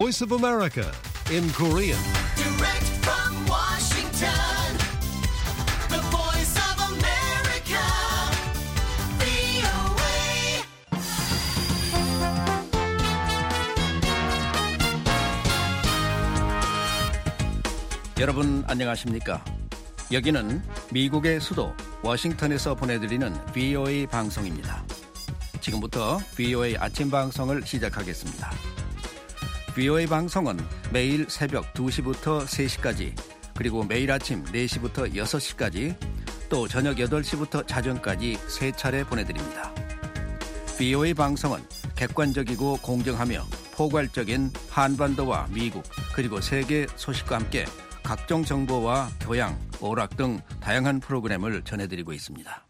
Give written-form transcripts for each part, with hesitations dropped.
Voice of America in Korean. Direct from Washington, the voice of America, VOA. 여러분 안녕하십니까? 여기는 미국의 수도 워싱턴에서 보내드리는 VOA 방송입니다. 지금부터 VOA 아침 방송을 시작하겠습니다. VOA 방송은 매일 새벽 2시부터 3시까지, 그리고 매일 아침 4시부터 6시까지, 또 저녁 8시부터 자정까지 3차례 보내드립니다. VOA 방송은 객관적이고 공정하며 포괄적인 한반도와 미국 그리고 세계 소식과 함께 각종 정보와 교양, 오락 등 다양한 프로그램을 전해드리고 있습니다.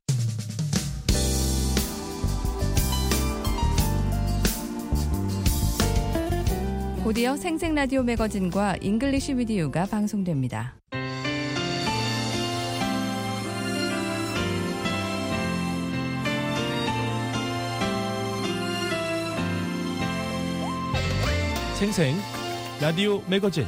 곧이어 생생라디오 매거진과 잉글리시 위디오가 방송됩니다. 생생 라디오 매거진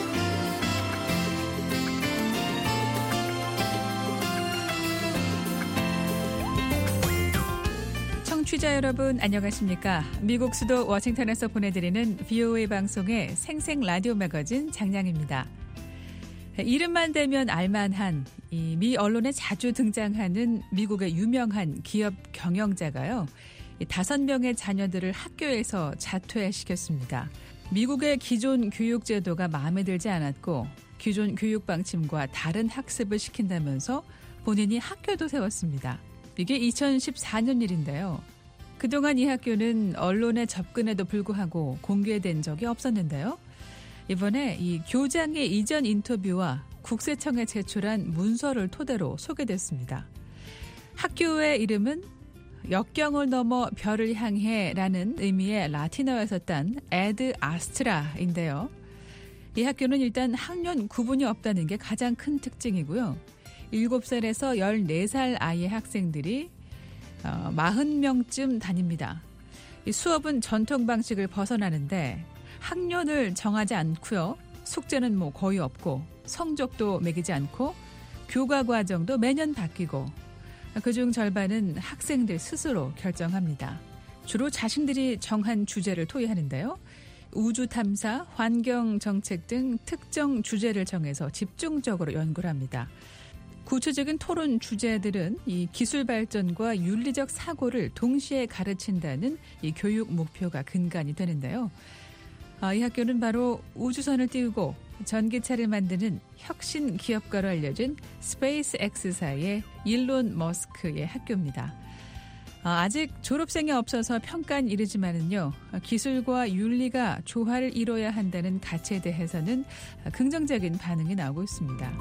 청취자 여러분 안녕하십니까? 미국 수도 워싱턴에서 보내드리는 VOA 방송의 생생 라디오 매거진 장량입니다. 이름만 대면 알만한 이 미 언론에 자주 등장하는 미국의 유명한 기업 경영자가요. 5명의 자녀들을 학교에서 자퇴시켰습니다. 미국의 기존 교육 제도가 마음에 들지 않았고 기존 교육 방침과 다른 학습을 시킨다면서 본인이 학교도 세웠습니다. 이게 2014년 일인데요. 그동안 이 학교는 언론에 접근에도 불구하고 공개된 적이 없었는데요. 이번에 이 교장의 이전 인터뷰와 국세청에 제출한 문서를 토대로 소개됐습니다. 학교의 이름은 역경을 넘어 별을 향해 라는 의미의 라틴어에서 딴 에드 아스트라인데요. 이 학교는 일단 학년 구분이 없다는 게 가장 큰 특징이고요. 7살에서 14살 아이의 학생들이 40명쯤 다닙니다. 이 수업은 전통 방식을 벗어나는데 학년을 정하지 않고요. 숙제는 거의 없고 성적도 매기지 않고 교과 과정도 매년 바뀌고 그중 절반은 학생들 스스로 결정합니다. 주로 자신들이 정한 주제를 토의하는데요. 우주 탐사, 환경 정책 등 특정 주제를 정해서 집중적으로 연구를 합니다. 구체적인 토론 주제들은 이 기술 발전과 윤리적 사고를 동시에 가르친다는 이 교육 목표가 근간이 되는데요. 이 학교는 바로 우주선을 띄우고 전기차를 만드는 혁신 기업가로 알려진 스페이스X사의 일론 머스크의 학교입니다. 아직 졸업생이 없어서 평가는 이르지만은요, 기술과 윤리가 조화를 이뤄야 한다는 가치에 대해서는 긍정적인 반응이 나오고 있습니다.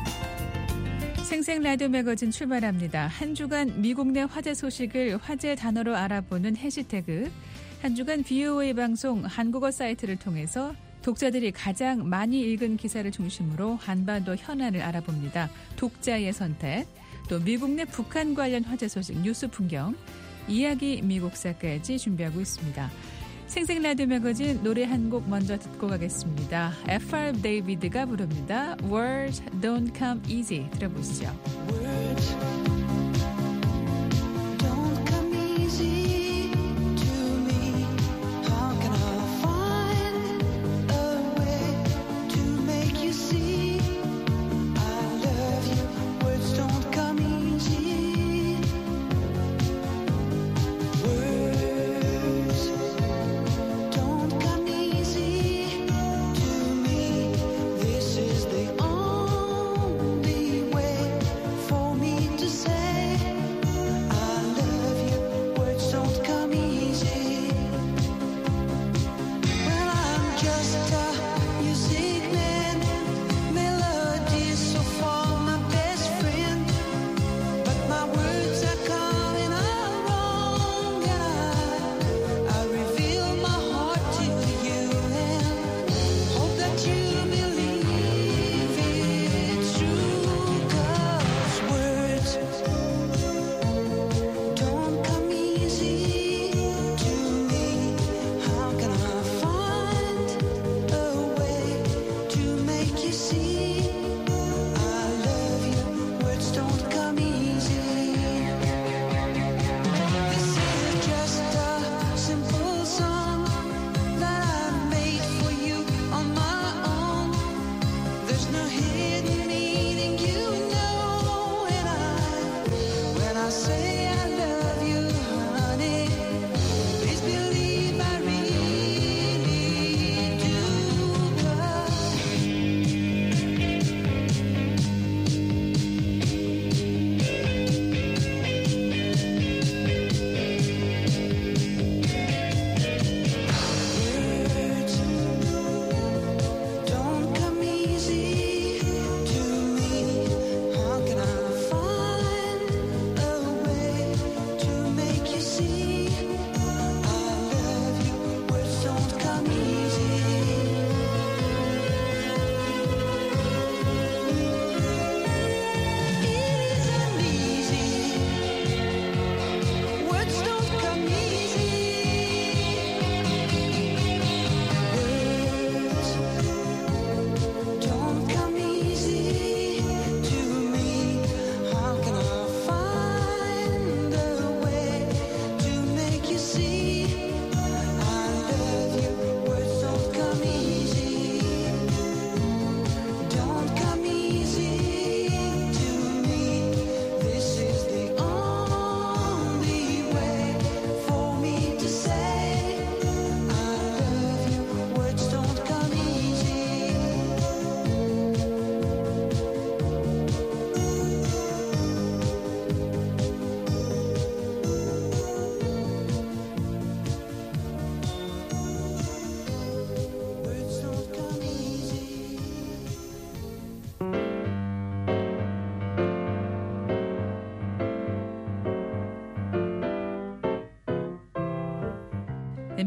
생생 라디오 매거진 출발합니다. 한 주간 미국 내 화제 소식을 화제 단어로 알아보는 해시태그, 한 주간 VOA 방송 한국어 사이트를 통해서 독자들이 가장 많이 읽은 기사를 중심으로 한반도 현안을 알아봅니다. 독자의 선택, 또 미국 내 북한 관련 화제 소식 뉴스 풍경, 이야기 미국사까지 준비하고 있습니다. 생생 라디오 매거진 노래 한 곡 먼저 듣고 가겠습니다. FR 데이비드가 부릅니다. Words don't come easy. 들어보시죠. Words don't come easy to me. How can I find a way to make you see I love you? Words don't come easy. Words don't come easy to me. This is the only way for me to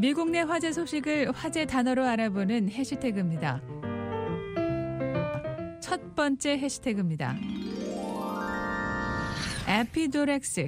미국 내 화제 소식을 화제 단어로 알아보는 해시태그입니다. 첫 번째 해시태그입니다. 에피도렉스.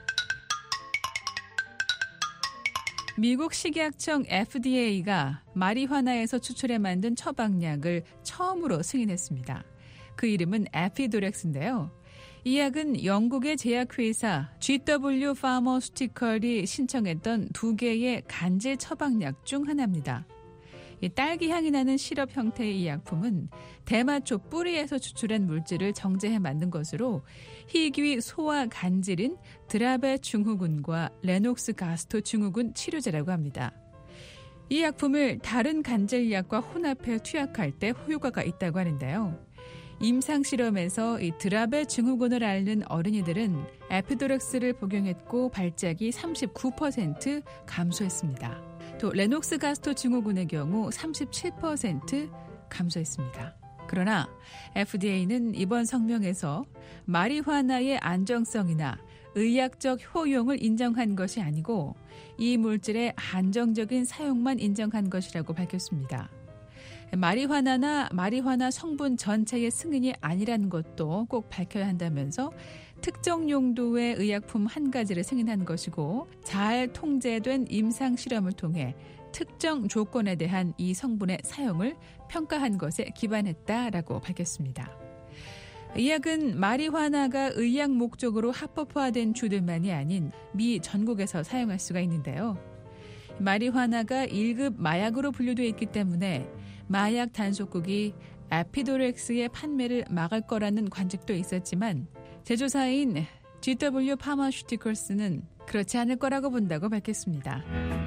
미국 식약청 FDA가 마리화나에서 추출해 만든 처방약을 처음으로 승인했습니다. 그 이름은 에피도렉스인데요. 이 약은 영국의 제약회사 GW 파머스티컬이 신청했던 2개의 간질 처방약 중 하나입니다. 이 딸기 향이 나는 시럽 형태의 이 약품은 대마초 뿌리에서 추출한 물질을 정제해 만든 것으로 희귀 소아 간질인 드라베 증후군과 레녹스 가스토 증후군 치료제라고 합니다. 이 약품을 다른 간질약과 혼합해 투약할 때 효과가 있다고 하는데요. 임상실험에서 이 드라베 증후군을 앓는 어린이들은 에피도렉스를 복용했고 발작이 39% 감소했습니다. 또 레녹스 가스토 증후군의 경우 37% 감소했습니다. 그러나 FDA는 이번 성명에서 마리화나의 안정성이나 의학적 효용을 인정한 것이 아니고 이 물질의 한정적인 사용만 인정한 것이라고 밝혔습니다. 마리화나나 마리화나 성분 전체의 승인이 아니라는 것도 꼭 밝혀야 한다면서 특정 용도의 의약품 한 가지를 승인한 것이고 잘 통제된 임상 실험을 통해 특정 조건에 대한 이 성분의 사용을 평가한 것에 기반했다라고 밝혔습니다. 이 약은 마리화나가 의약 목적으로 합법화된 주들만이 아닌 미 전국에서 사용할 수가 있는데요. 마리화나가 1급 마약으로 분류되어 있기 때문에 마약 단속국이 에피도렉스의 판매를 막을 거라는 관측도 있었지만 제조사인 GW 파머슈티컬스는 그렇지 않을 거라고 본다고 밝혔습니다.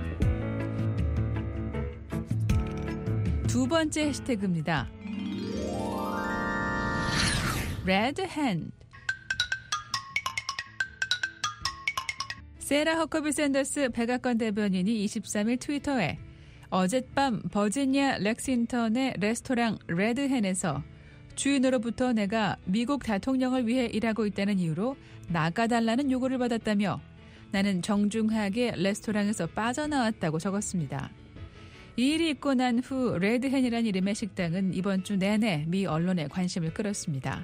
두 번째 해시태그입니다. Red Hand. 세라 허커비 샌더스 백악관 대변인이 23일 트위터에 어젯밤 버지니아 렉싱턴의 레스토랑 레드헨에서 주인으로부터 내가 미국 대통령을 위해 일하고 있다는 이유로 나가달라는 요구를 받았다며 나는 정중하게 레스토랑에서 빠져나왔다고 적었습니다. 이 일이 있고 난 후 레드헨이라는 이름의 식당은 이번 주 내내 미 언론의 관심을 끌었습니다.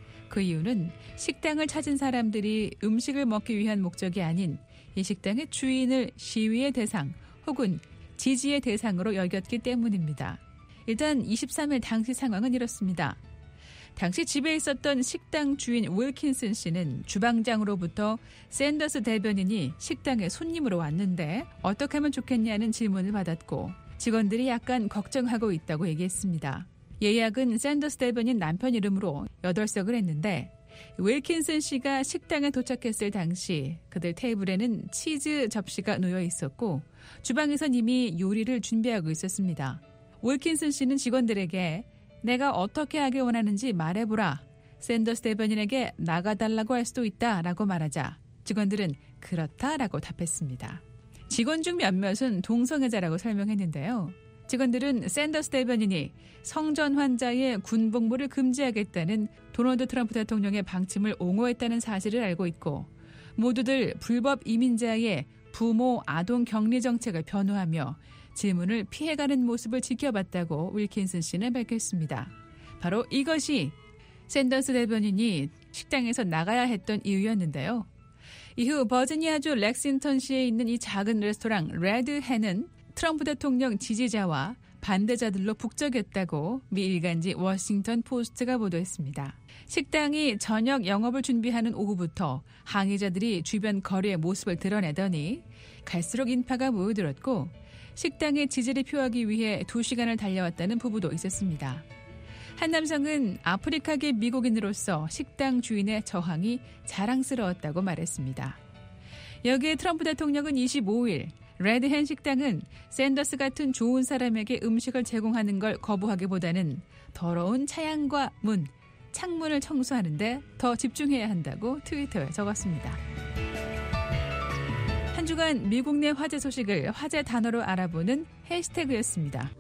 그 이유는 식당을 찾은 사람들이 음식을 먹기 위한 목적이 아닌 이 식당의 주인을 시위의 대상 혹은 지지의 대상으로 여겼기 때문입니다. 일단 23일 당시 상황은 이렇습니다. 당시 집에 있었던 식당 주인 윌킨슨 씨는 주방장으로부터 샌더스 대변인이 식당에 손님으로 왔는데 어떻게 하면 좋겠냐는 질문을 받았고 직원들이 약간 걱정하고 있다고 얘기했습니다. 예약은 샌더스 대변인 남편 이름으로 8석을 했는데 윌킨슨 씨가 식당에 도착했을 당시 그들 테이블에는 치즈 접시가 놓여 있었고 주방에선 이미 요리를 준비하고 있었습니다. 윌킨슨 씨는 직원들에게 내가 어떻게 하길 원하는지 말해보라. 샌더스 대변인에게 나가달라고 할 수도 있다라고 말하자 직원들은 그렇다라고 답했습니다. 직원 중 몇몇은 동성애자라고 설명했는데요. 직원들은 샌더스 대변인이 성전 환자의 군복무를 금지하겠다는 도널드 트럼프 대통령의 방침을 옹호했다는 사실을 알고 있고 모두들 불법 이민자의 부모 아동 격리 정책을 변호하며 질문을 피해가는 모습을 지켜봤다고 윌킨슨 씨는 밝혔습니다. 바로 이것이 샌더스 대변인이 식당에서 나가야 했던 이유였는데요. 이후 버지니아주 렉싱턴시에 있는 이 작은 레스토랑 레드헨은 트럼프 대통령 지지자와 반대자들로 북적였다고 미 일간지 워싱턴 포스트가 보도했습니다. 식당이 저녁 영업을 준비하는 오후부터 항의자들이 주변 거리의 모습을 드러내더니 갈수록 인파가 모여들었고 식당의 지지를 표하기 위해 2시간을 달려왔다는 부부도 있었습니다. 한 남성은 아프리카계 미국인으로서 식당 주인의 저항이 자랑스러웠다고 말했습니다. 여기에 트럼프 대통령은 25일 레드헨 식당은 샌더스 같은 좋은 사람에게 음식을 제공하는 걸 거부하기보다는 더러운 차양과 문, 창문을 청소하는데 더 집중해야 한다고 트위터에 적었습니다. 한 주간 미국 내 화제 소식을 화제 단어로 알아보는 해시태그였습니다.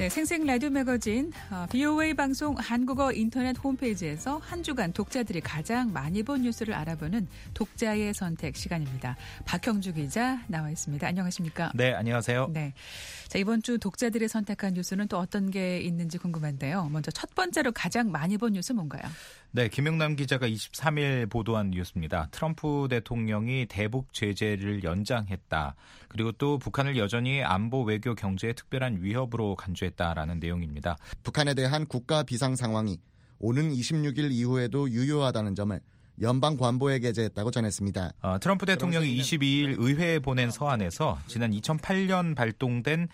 네, 생생 라디오 매거진 VOA 방송 한국어 인터넷 홈페이지에서 한 주간 독자들이 가장 많이 본 뉴스를 알아보는 독자의 선택 시간입니다. 박형주 기자 나와 있습니다. 안녕하십니까? 네, 안녕하세요. 네, 자, 이번 주 독자들이 선택한 뉴스는 또 어떤 게 있는지 궁금한데요. 먼저 첫 번째로 가장 많이 본 뉴스 뭔가요? 네, 김영남 기자가 23일 보도한 뉴스입니다. 트럼프 대통령이 대북 제재를 연장했다. 그리고 또 북한을 여전히 안보, 외교, 경제의 특별한 위협으로 간주했다라는 내용입니다. 북한에 대한 국가 비상 상황이 오는 26일 이후에도 유효하다는 점을 연방 관보에 게재했다고 전했습니다. 트럼프 대통령이 22일 의회에 보낸 서한에서 지난 2008년 발동된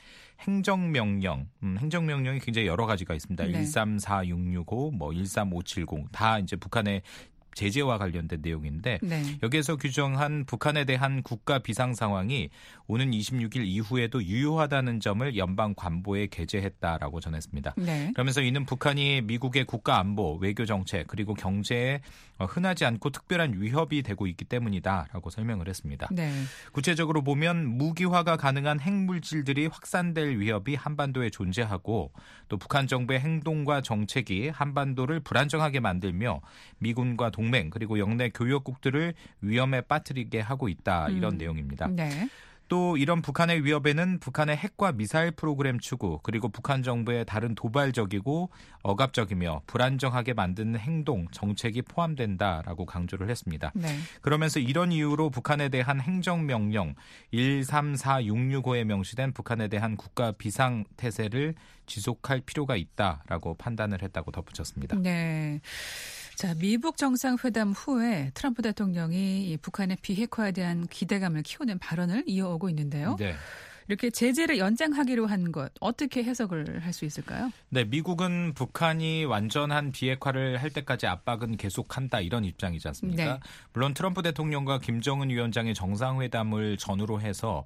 행정명령이 굉장히 여러 가지가 있습니다. 네. 1346665, 13570 다 이제 북한의 제재와 관련된 내용인데 네. 여기에서 규정한 북한에 대한 국가 비상 상황이 오는 26일 이후에도 유효하다는 점을 연방 관보에 게재했다라고 전했습니다. 네. 그러면서 이는 북한이 미국의 국가 안보, 외교 정책 그리고 경제에 흔하지 않고 특별한 위협이 되고 있기 때문이다라고 설명을 했습니다. 네. 구체적으로 보면 무기화가 가능한 핵물질들이 확산될 위협이 한반도에 존재하고 또 북한 정부의 행동과 정책이 한반도를 불안정하게 만들며 미군과 동맹 그리고 영내 교역국들을 위험에 빠뜨리게 하고 있다 이런 내용입니다. 네. 또 이런 북한의 위협에는 북한의 핵과 미사일 프로그램 추구 그리고 북한 정부의 다른 도발적이고 억압적이며 불안정하게 만드는 행동, 정책이 포함된다라고 강조를 했습니다. 네. 그러면서 이런 이유로 북한에 대한 행정명령 134665에 명시된 북한에 대한 국가 비상태세를 지속할 필요가 있다라고 판단을 했다고 덧붙였습니다. 네. 자, 미북 정상회담 후에 트럼프 대통령이 이 북한의 비핵화에 대한 기대감을 키우는 발언을 이어오고 있는데요. 네. 이렇게 제재를 연장하기로 한 것 어떻게 해석을 할 수 있을까요? 네, 미국은 북한이 완전한 비핵화를 할 때까지 압박은 계속한다 이런 입장이지 않습니까? 네. 물론 트럼프 대통령과 김정은 위원장의 정상회담을 전후로 해서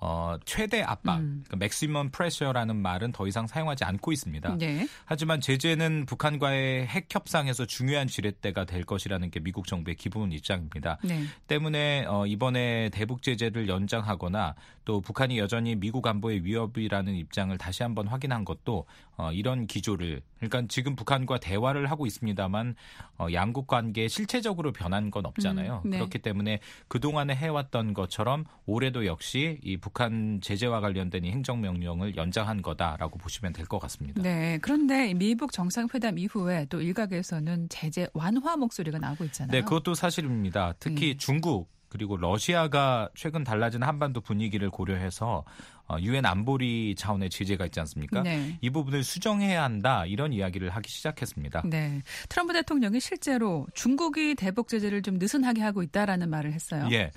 최대 압박, 그러니까 맥시멈 프레셔라는 말은 더 이상 사용하지 않고 있습니다. 네. 하지만 제재는 북한과의 핵 협상에서 중요한 지렛대가 될 것이라는 게 미국 정부의 기본 입장입니다. 네. 때문에 이번에 대북 제재를 연장하거나 또 북한이 여전히 미국 안보의 위협이라는 입장을 다시 한번 확인한 것도 이런 기조를 그러니까 지금 북한과 대화를 하고 있습니다만 양국 관계에 실체적으로 변한 건 없잖아요. 네. 그렇기 때문에 그동안에 해왔던 것처럼 올해도 역시 이 북한 제재와 관련된 이 행정명령을 연장한 거다라고 보시면 될 것 같습니다. 네. 그런데 미북 정상회담 이후에 또 일각에서는 제재 완화 목소리가 나오고 있잖아요. 네, 그것도 사실입니다. 특히 중국 그리고 러시아가 최근 달라진 한반도 분위기를 고려해서 유엔 안보리 차원의 제재가 있지 않습니까? 네. 이 부분을 수정해야 한다 이런 이야기를 하기 시작했습니다. 네. 트럼프 대통령이 실제로 중국이 대북 제재를 좀 느슨하게 하고 있다라는 말을 했어요. 예.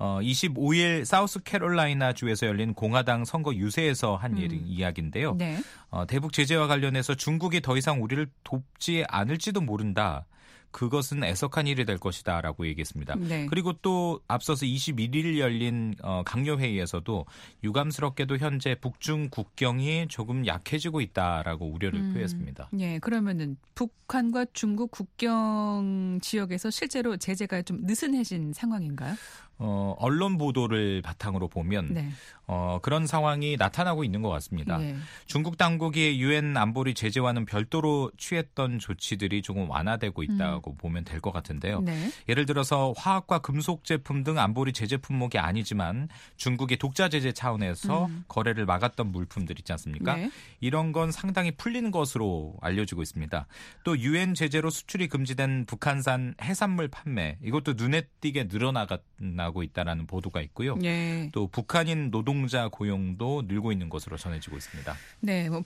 25일 사우스캐롤라이나 주에서 열린 공화당 선거 유세에서 한 이야기인데요. 네. 대북 제재와 관련해서 중국이 더 이상 우리를 돕지 않을지도 모른다. 그것은 애석한 일이 될 것이다 라고 얘기했습니다. 네. 그리고 또 앞서서 21일 열린 강요회의에서도 유감스럽게도 현재 북중 국경이 조금 약해지고 있다라고 우려를 표했습니다. 네, 그러면은 북한과 중국 국경 지역에서 실제로 제재가 좀 느슨해진 상황인가요? 언론 보도를 바탕으로 보면 네. 그런 상황이 나타나고 있는 것 같습니다. 네. 중국 당국이 유엔 안보리 제재와는 별도로 취했던 조치들이 조금 완화되고 있다고 보면 될 것 같은데요. 네. 예를 들어서 화학과 금속 제품 등 안보리 제재 품목이 아니지만 중국의 독자 제재 차원에서 거래를 막았던 물품들 있지 않습니까? 네. 이런 건 상당히 풀리는 것으로 알려지고 있습니다. 또 유엔 제재로 수출이 금지된 북한산 해산물 판매 이것도 눈에 띄게 늘어나고 있다라는 보도가 있고요. 네. 또 북한인 노동자 고용도 늘고 있는 것으로 전해지고 있습니다. 네, 뭐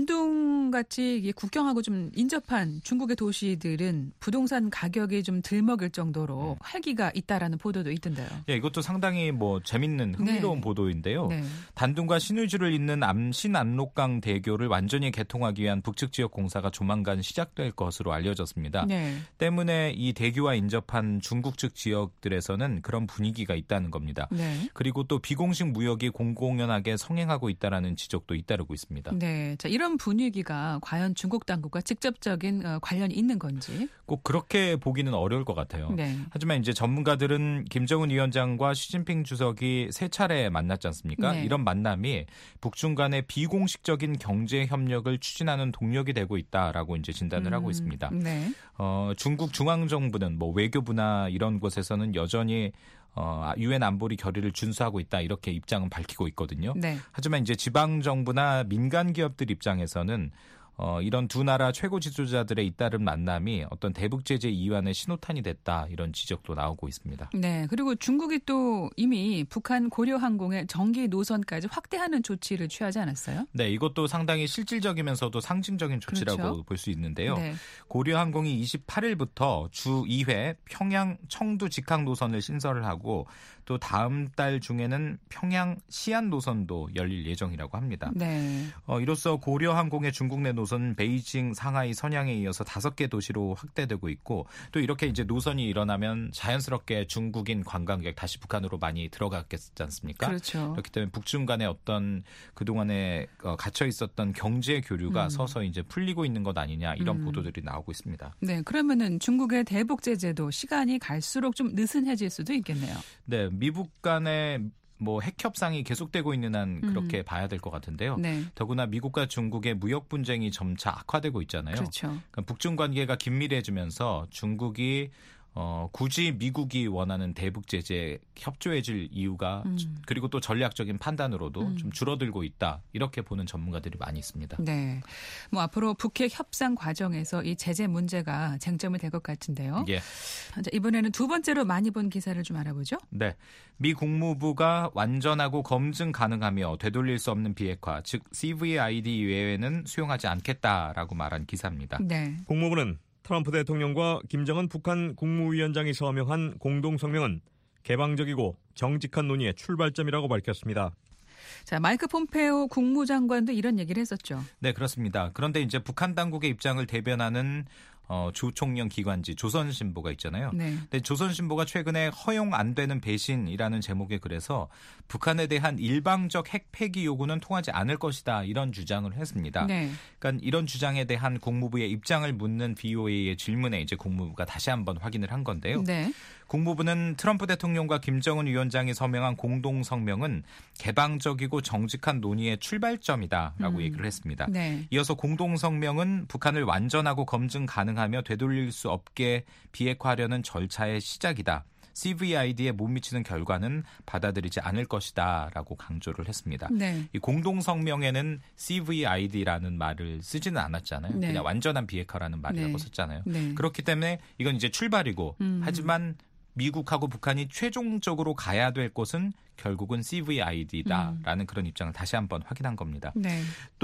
단둥같이 국경하고 좀 인접한 중국의 도시들은 부동산 가격이 좀 들먹일 정도로 활기가 있다라는 보도도 있던데요. 예, 이것도 상당히 재밌는 흥미로운 네. 보도인데요. 네. 단둥과 신의주를 잇는 신안록강 대교를 완전히 개통하기 위한 북측 지역 공사가 조만간 시작될 것으로 알려졌습니다. 네. 때문에 이 대교와 인접한 중국 측 지역들에서는 그런 분위기가 있다는 겁니다. 네. 그리고 또 비공식 무역이 공공연하게 성행하고 있다는 지적도 잇따르고 있습니다. 네. 자, 이런 분위기가 문제가 과연 중국 당국과 직접적인 관련이 있는 건지. 꼭 그렇게 보기는 어려울 것 같아요. 네. 하지만 이제 전문가들은 김정은 위원장과 시진핑 주석이 3차례 만났지 않습니까? 네. 이런 만남이 북중 간의 비공식적인 경제 협력을 추진하는 동력이 되고 있다라고 이제 진단을 하고 있습니다. 네. 중국 중앙정부는 뭐 외교부나 이런 곳에서는 여전히 유엔 안보리 결의를 준수하고 있다 이렇게 입장은 밝히고 있거든요. 네. 하지만 이제 지방 정부나 민간 기업들 입장에서는 이런 두 나라 최고 지도자들의 잇따른 만남이 어떤 대북 제재 이완의 신호탄이 됐다 이런 지적도 나오고 있습니다. 네. 그리고 중국이 또 이미 북한 고려항공의 정기 노선까지 확대하는 조치를 취하지 않았어요? 네, 이것도 상당히 실질적이면서도 상징적인 조치라고 그렇죠. 볼 수 있는데요. 네. 고려항공이 28일부터 주 2회 평양 청두 직항 노선을 신설을 하고 또 다음 달 중에는 평양 시안 노선도 열릴 예정이라고 합니다. 네. 이로써 고려항공의 중국 내 노선 베이징, 상하이, 선양에 이어서 5개 도시로 확대되고 있고 또 이렇게 이제 노선이 일어나면 자연스럽게 중국인 관광객 다시 북한으로 많이 들어갔겠지 않습니까? 그렇죠. 그렇기 때문에 북중 간의 어떤 그동안에 갇혀 있었던 경제 교류가 서서히 이제 풀리고 있는 것 아니냐 이런 보도들이 나오고 있습니다. 네. 그러면은 중국의 대북 제재도 시간이 갈수록 좀 느슨해질 수도 있겠네요. 네, 미국 간의 뭐 핵 협상이 계속되고 있는 한 그렇게 봐야 될 것 같은데요. 네. 더구나 미국과 중국의 무역 분쟁이 점차 악화되고 있잖아요. 그렇죠. 그러니까 북중 관계가 긴밀해지면서 중국이 굳이 미국이 원하는 대북 제재에 협조해줄 이유가 그리고 또 전략적인 판단으로도 좀 줄어들고 있다. 이렇게 보는 전문가들이 많이 있습니다. 네. 뭐 앞으로 북핵 협상 과정에서 이 제재 문제가 쟁점이 될 것 같은데요. 예. 자, 이번에는 두 번째로 많이 본 기사를 좀 알아보죠. 네. 미 국무부가 완전하고 검증 가능하며 되돌릴 수 없는 비핵화, 즉 CVID 외에는 수용하지 않겠다라고 말한 기사입니다. 네. 국무부는 트럼프 대통령과 김정은 북한 국무위원장이 서명한 공동성명은 개방적이고 정직한 논의의 출발점이라고 밝혔습니다. 자, 마이크 폼페오 국무장관도 이런 얘기를 했었죠. 네, 그렇습니다. 그런데 이제 북한 당국의 입장을 대변하는 주총령 기관지 조선신보가 있잖아요. 네. 근데 조선신보가 최근에 허용 안 되는 배신이라는 제목의 글에서 북한에 대한 일방적 핵 폐기 요구는 통하지 않을 것이다 이런 주장을 했습니다. 네. 그러니까 이런 주장에 대한 국무부의 입장을 묻는 VOA의 질문에 이제 국무부가 다시 한번 확인을 한 건데요. 네. 국무부는 트럼프 대통령과 김정은 위원장이 서명한 공동성명은 개방적이고 정직한 논의의 출발점이다라고 얘기를 했습니다. 네. 이어서 공동성명은 북한을 완전하고 검증 가능하며 되돌릴 수 없게 비핵화하려는 절차의 시작이다. CVID에 못 미치는 결과는 받아들이지 않을 것이다라고 강조를 했습니다. 네. 이 공동성명에는 CVID라는 말을 쓰지는 않았잖아요. 네. 그냥 완전한 비핵화라는 말이라고 네. 썼잖아요. 네. 그렇기 때문에 이건 이제 출발이고 하지만 미국하고 북한이 최종적으로 가야 될 곳은 결국은 CVID다라는 그런 입장을 다시 한번 확인한 겁니다. 네.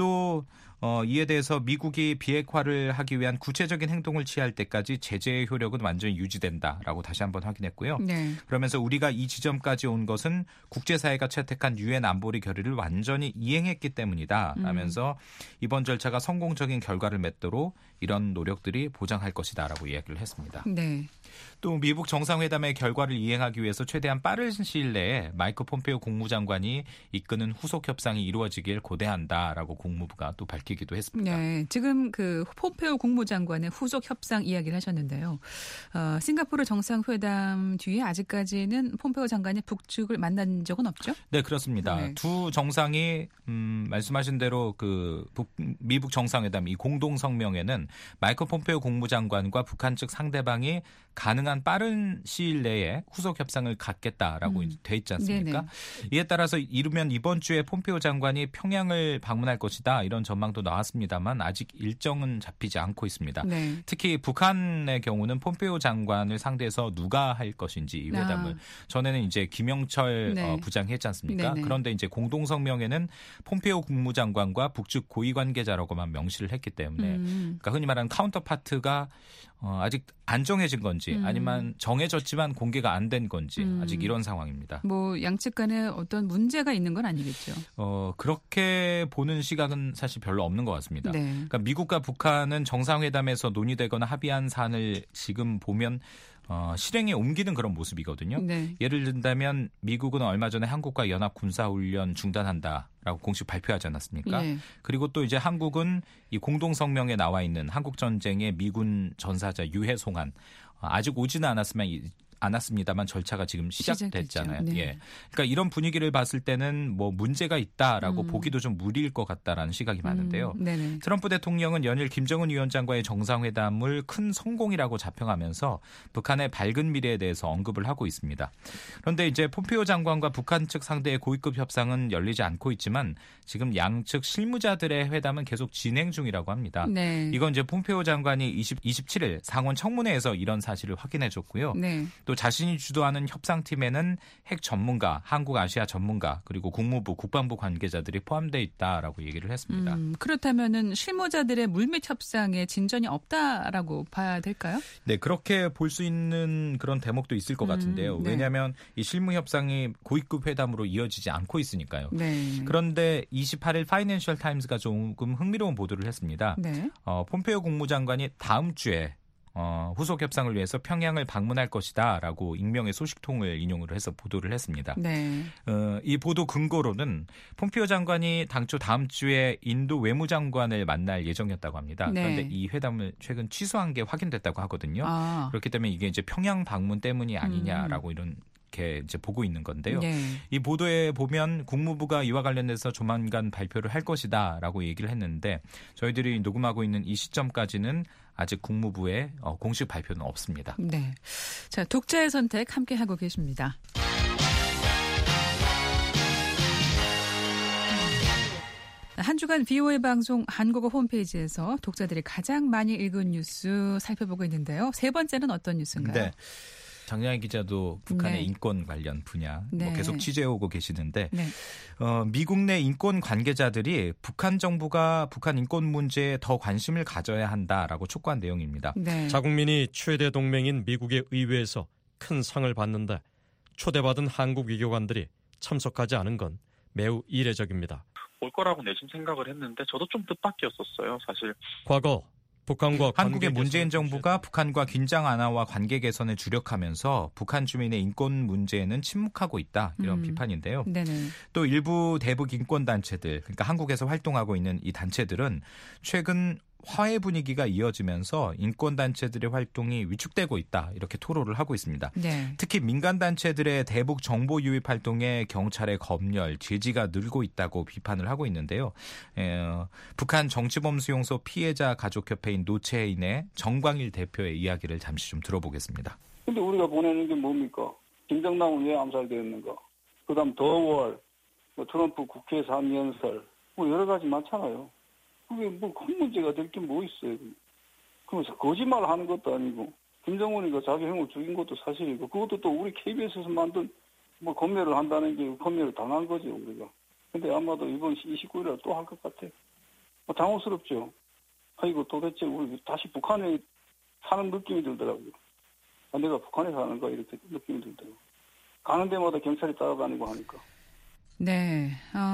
또 이에 대해서 미국이 비핵화를 하기 위한 구체적인 행동을 취할 때까지 제재의 효력은 완전히 유지된다라고 다시 한번 확인했고요. 네. 그러면서 우리가 이 지점까지 온 것은 국제사회가 채택한 유엔 안보리 결의를 완전히 이행했기 때문이다 라면서 이번 절차가 성공적인 결과를 맺도록 이런 노력들이 보장할 것이다라고 이야기를 했습니다. 네. 또 미국 정상회담의 결과를 이행하기 위해서 최대한 빠른 시일 내에 마이크 폼페오 국무장관이 이끄는 후속 협상이 이루어지길 고대한다라고 국무부가 또 밝히기도 했습니다. 네, 지금 그 폼페오 국무장관의 후속 협상 이야기를 하셨는데요. 싱가포르 정상회담 뒤에 아직까지는 폼페오 장관이 북측을 만난 적은 없죠? 네, 그렇습니다. 네. 두 정상이 말씀하신 대로 그 미북 정상회담 이 공동 성명에는 마이크 폼페오 국무장관과 북한 측 상대방이 가능한 빠른 시일 내에 후속 협상을 갖겠다라고 돼 있지 않습니까? 네네. 이에 따라서 이르면 이번 주에 폼페오 장관이 평양을 방문할 것이다 이런 전망도 나왔습니다만 아직 일정은 잡히지 않고 있습니다. 네. 특히 북한의 경우는 폼페오 장관을 상대해서 누가 할 것인지 이 회담을 전에는 이제 김영철 네. 부장이 했지 않습니까? 네네. 그런데 이제 공동성명에는 폼페오 국무장관과 북측 고위 관계자라고만 명시를 했기 때문에 그러니까 흔히 말하는 카운터파트가 아직 안 정해진 건지 아니면 정해졌지만 공개가 안 된 건지 아직 이런 상황입니다. 뭐 양측 간에 어떤 문제가 있는 건 아니겠죠? 그렇게 보는 시각은 사실 별로 없는 것 같습니다. 네. 그러니까 미국과 북한은 정상회담에서 논의되거나 합의한 사안을 지금 보면 실행에 옮기는 그런 모습이거든요. 네. 예를 든다면 미국은 얼마 전에 한국과 연합 군사훈련 중단한다 라고 공식 발표하지 않았습니까? 예. 그리고 또 이제 한국은 이 공동성명에 나와 있는 한국전쟁의 미군 전사자 유해 송환 아직 오지는 않았습니다만 절차가 지금 시작됐잖아요. 네. 예. 그러니까 이런 분위기를 봤을 때는 뭐 문제가 있다라고 보기도 좀 무리일 것 같다라는 시각이 많은데요. 네네. 트럼프 대통령은 연일 김정은 위원장과의 정상회담을 큰 성공이라고 자평하면서 북한의 밝은 미래에 대해서 언급을 하고 있습니다. 그런데 이제 폼페이오 장관과 북한 측 상대의 고위급 협상은 열리지 않고 있지만 지금 양측 실무자들의 회담은 계속 진행 중이라고 합니다. 네. 이건 이제 폼페이오 장관이 27일 상원 청문회에서 이런 사실을 확인해줬고요. 네. 또 자신이 주도하는 협상팀에는 핵 전문가, 한국 아시아 전문가 그리고 국무부, 국방부 관계자들이 포함되어 있다라고 얘기를 했습니다. 그렇다면은 실무자들의 물밑 협상에 진전이 없다라고 봐야 될까요? 네, 그렇게 볼 수 있는 그런 대목도 있을 것 같은데요. 네. 왜냐하면 이 실무 협상이 고위급 회담으로 이어지지 않고 있으니까요. 네. 그런데 28일 파이낸셜 타임스가 조금 흥미로운 보도를 했습니다. 네. 폼페이오 국무장관이 다음 주에 후속 협상을 위해서 평양을 방문할 것이다라고 익명의 소식통을 인용을 해서 보도를 했습니다. 네. 이 보도 근거로는 폼페이오 장관이 당초 다음 주에 인도 외무장관을 만날 예정이었다고 합니다. 네. 그런데 이 회담을 최근 취소한 게 확인됐다고 하거든요. 아. 그렇기 때문에 이게 이제 평양 방문 때문이 아니냐라고 이렇게 이제 보고 있는 건데요. 네. 이 보도에 보면 국무부가 이와 관련해서 조만간 발표를 할 것이다라고 얘기를 했는데 저희들이 녹음하고 있는 이 시점까지는 아직 국무부의 공식 발표는 없습니다. 네. 자, 독자의 선택 함께 하고 계십니다. 한 주간 VOA 방송 한국어 홈페이지에서 독자들이 가장 많이 읽은 뉴스 살펴보고 있는데요. 세 번째는 어떤 뉴스인가요? 네. 장량희 기자도 북한의 네. 인권 관련 분야 네. 계속 취재해오고 계시는데 네. 미국 내 인권 관계자들이 북한 정부가 북한 인권 문제에 더 관심을 가져야 한다라고 촉구한 내용입니다. 네. 자국민이 최대 동맹인 미국의 의회에서 큰 상을 받는데 초대받은 한국 외교관들이 참석하지 않은 건 매우 이례적입니다. 올 거라고 내심 생각을 했는데 저도 좀 뜻밖이었었어요, 사실. 과거 북한과 한국의 관계 문재인 개선을 정부가 북한과 긴장 완화와 관계 개선에 주력하면서 북한 주민의 인권 문제에는 침묵하고 있다. 이런 비판인데요. 네네. 또 일부 대북 인권단체들, 그러니까 한국에서 활동하고 있는 이 단체들은 최근 화해 분위기가 이어지면서 인권단체들의 활동이 위축되고 있다. 이렇게 토로를 하고 있습니다. 네. 특히 민간단체들의 대북 정보 유입 활동에 경찰의 검열, 제지가 늘고 있다고 비판을 하고 있는데요. 북한 정치범수용소 피해자 가족협회인 노체인의 정광일 대표의 이야기를 잠시 좀 들어보겠습니다. 근데 우리가 보내는 게 뭡니까? 김정남은 왜 암살되었는가? 그다음 더월, 트럼프 국회에서 한 연설, 여러 가지 많잖아요. 그게 큰 문제가 될 게 뭐 있어요. 그러면서 거짓말 하는 것도 아니고 김정은이가 자기 형을 죽인 것도 사실이고 그것도 또 우리 KBS에서 만든 검열을 한다는 게 검열을 당한 거죠 우리가. 근데 아마도 이번 29일에 또 할 것 같아요. 당혹스럽죠. 아이고 도대체 우리 다시 북한에 사는 느낌이 들더라고요. 내가 북한에 사는가 이렇게 느낌이 들더라고요. 가는 데마다 경찰이 따라다니고 하니까. 네,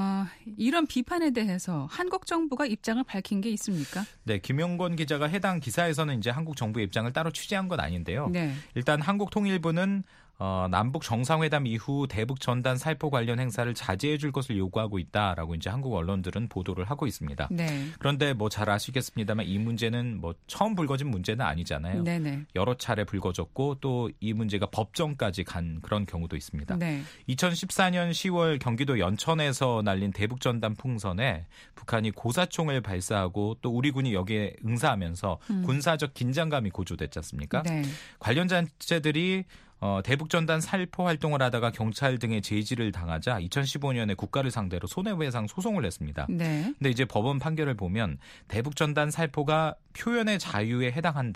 이런 비판에 대해서 한국 정부가 입장을 밝힌 게 있습니까? 네, 김용건 기자가 해당 기사에서는 이제 한국 정부의 입장을 따로 취재한 건 아닌데요. 네. 일단 한국통일부는 남북 정상회담 이후 대북 전단 살포 관련 행사를 자제해 줄 것을 요구하고 있다라고 이제 한국 언론들은 보도를 하고 있습니다. 네. 그런데 잘 아시겠습니다만 이 문제는 처음 불거진 문제는 아니잖아요. 네네. 여러 차례 불거졌고 또 이 문제가 법정까지 간 그런 경우도 있습니다. 네. 2014년 10월 경기도 연천에서 날린 대북 전단 풍선에 북한이 고사총을 발사하고 또 우리 군이 여기에 응사하면서 군사적 긴장감이 고조됐지 않습니까? 네. 관련 단체들이 대북전단 살포 활동을 하다가 경찰 등의 제지를 당하자 2015년에 국가를 상대로 손해배상 소송을 냈습니다. 네. 근데 이제 법원 판결을 보면 대북전단 살포가 표현의 자유에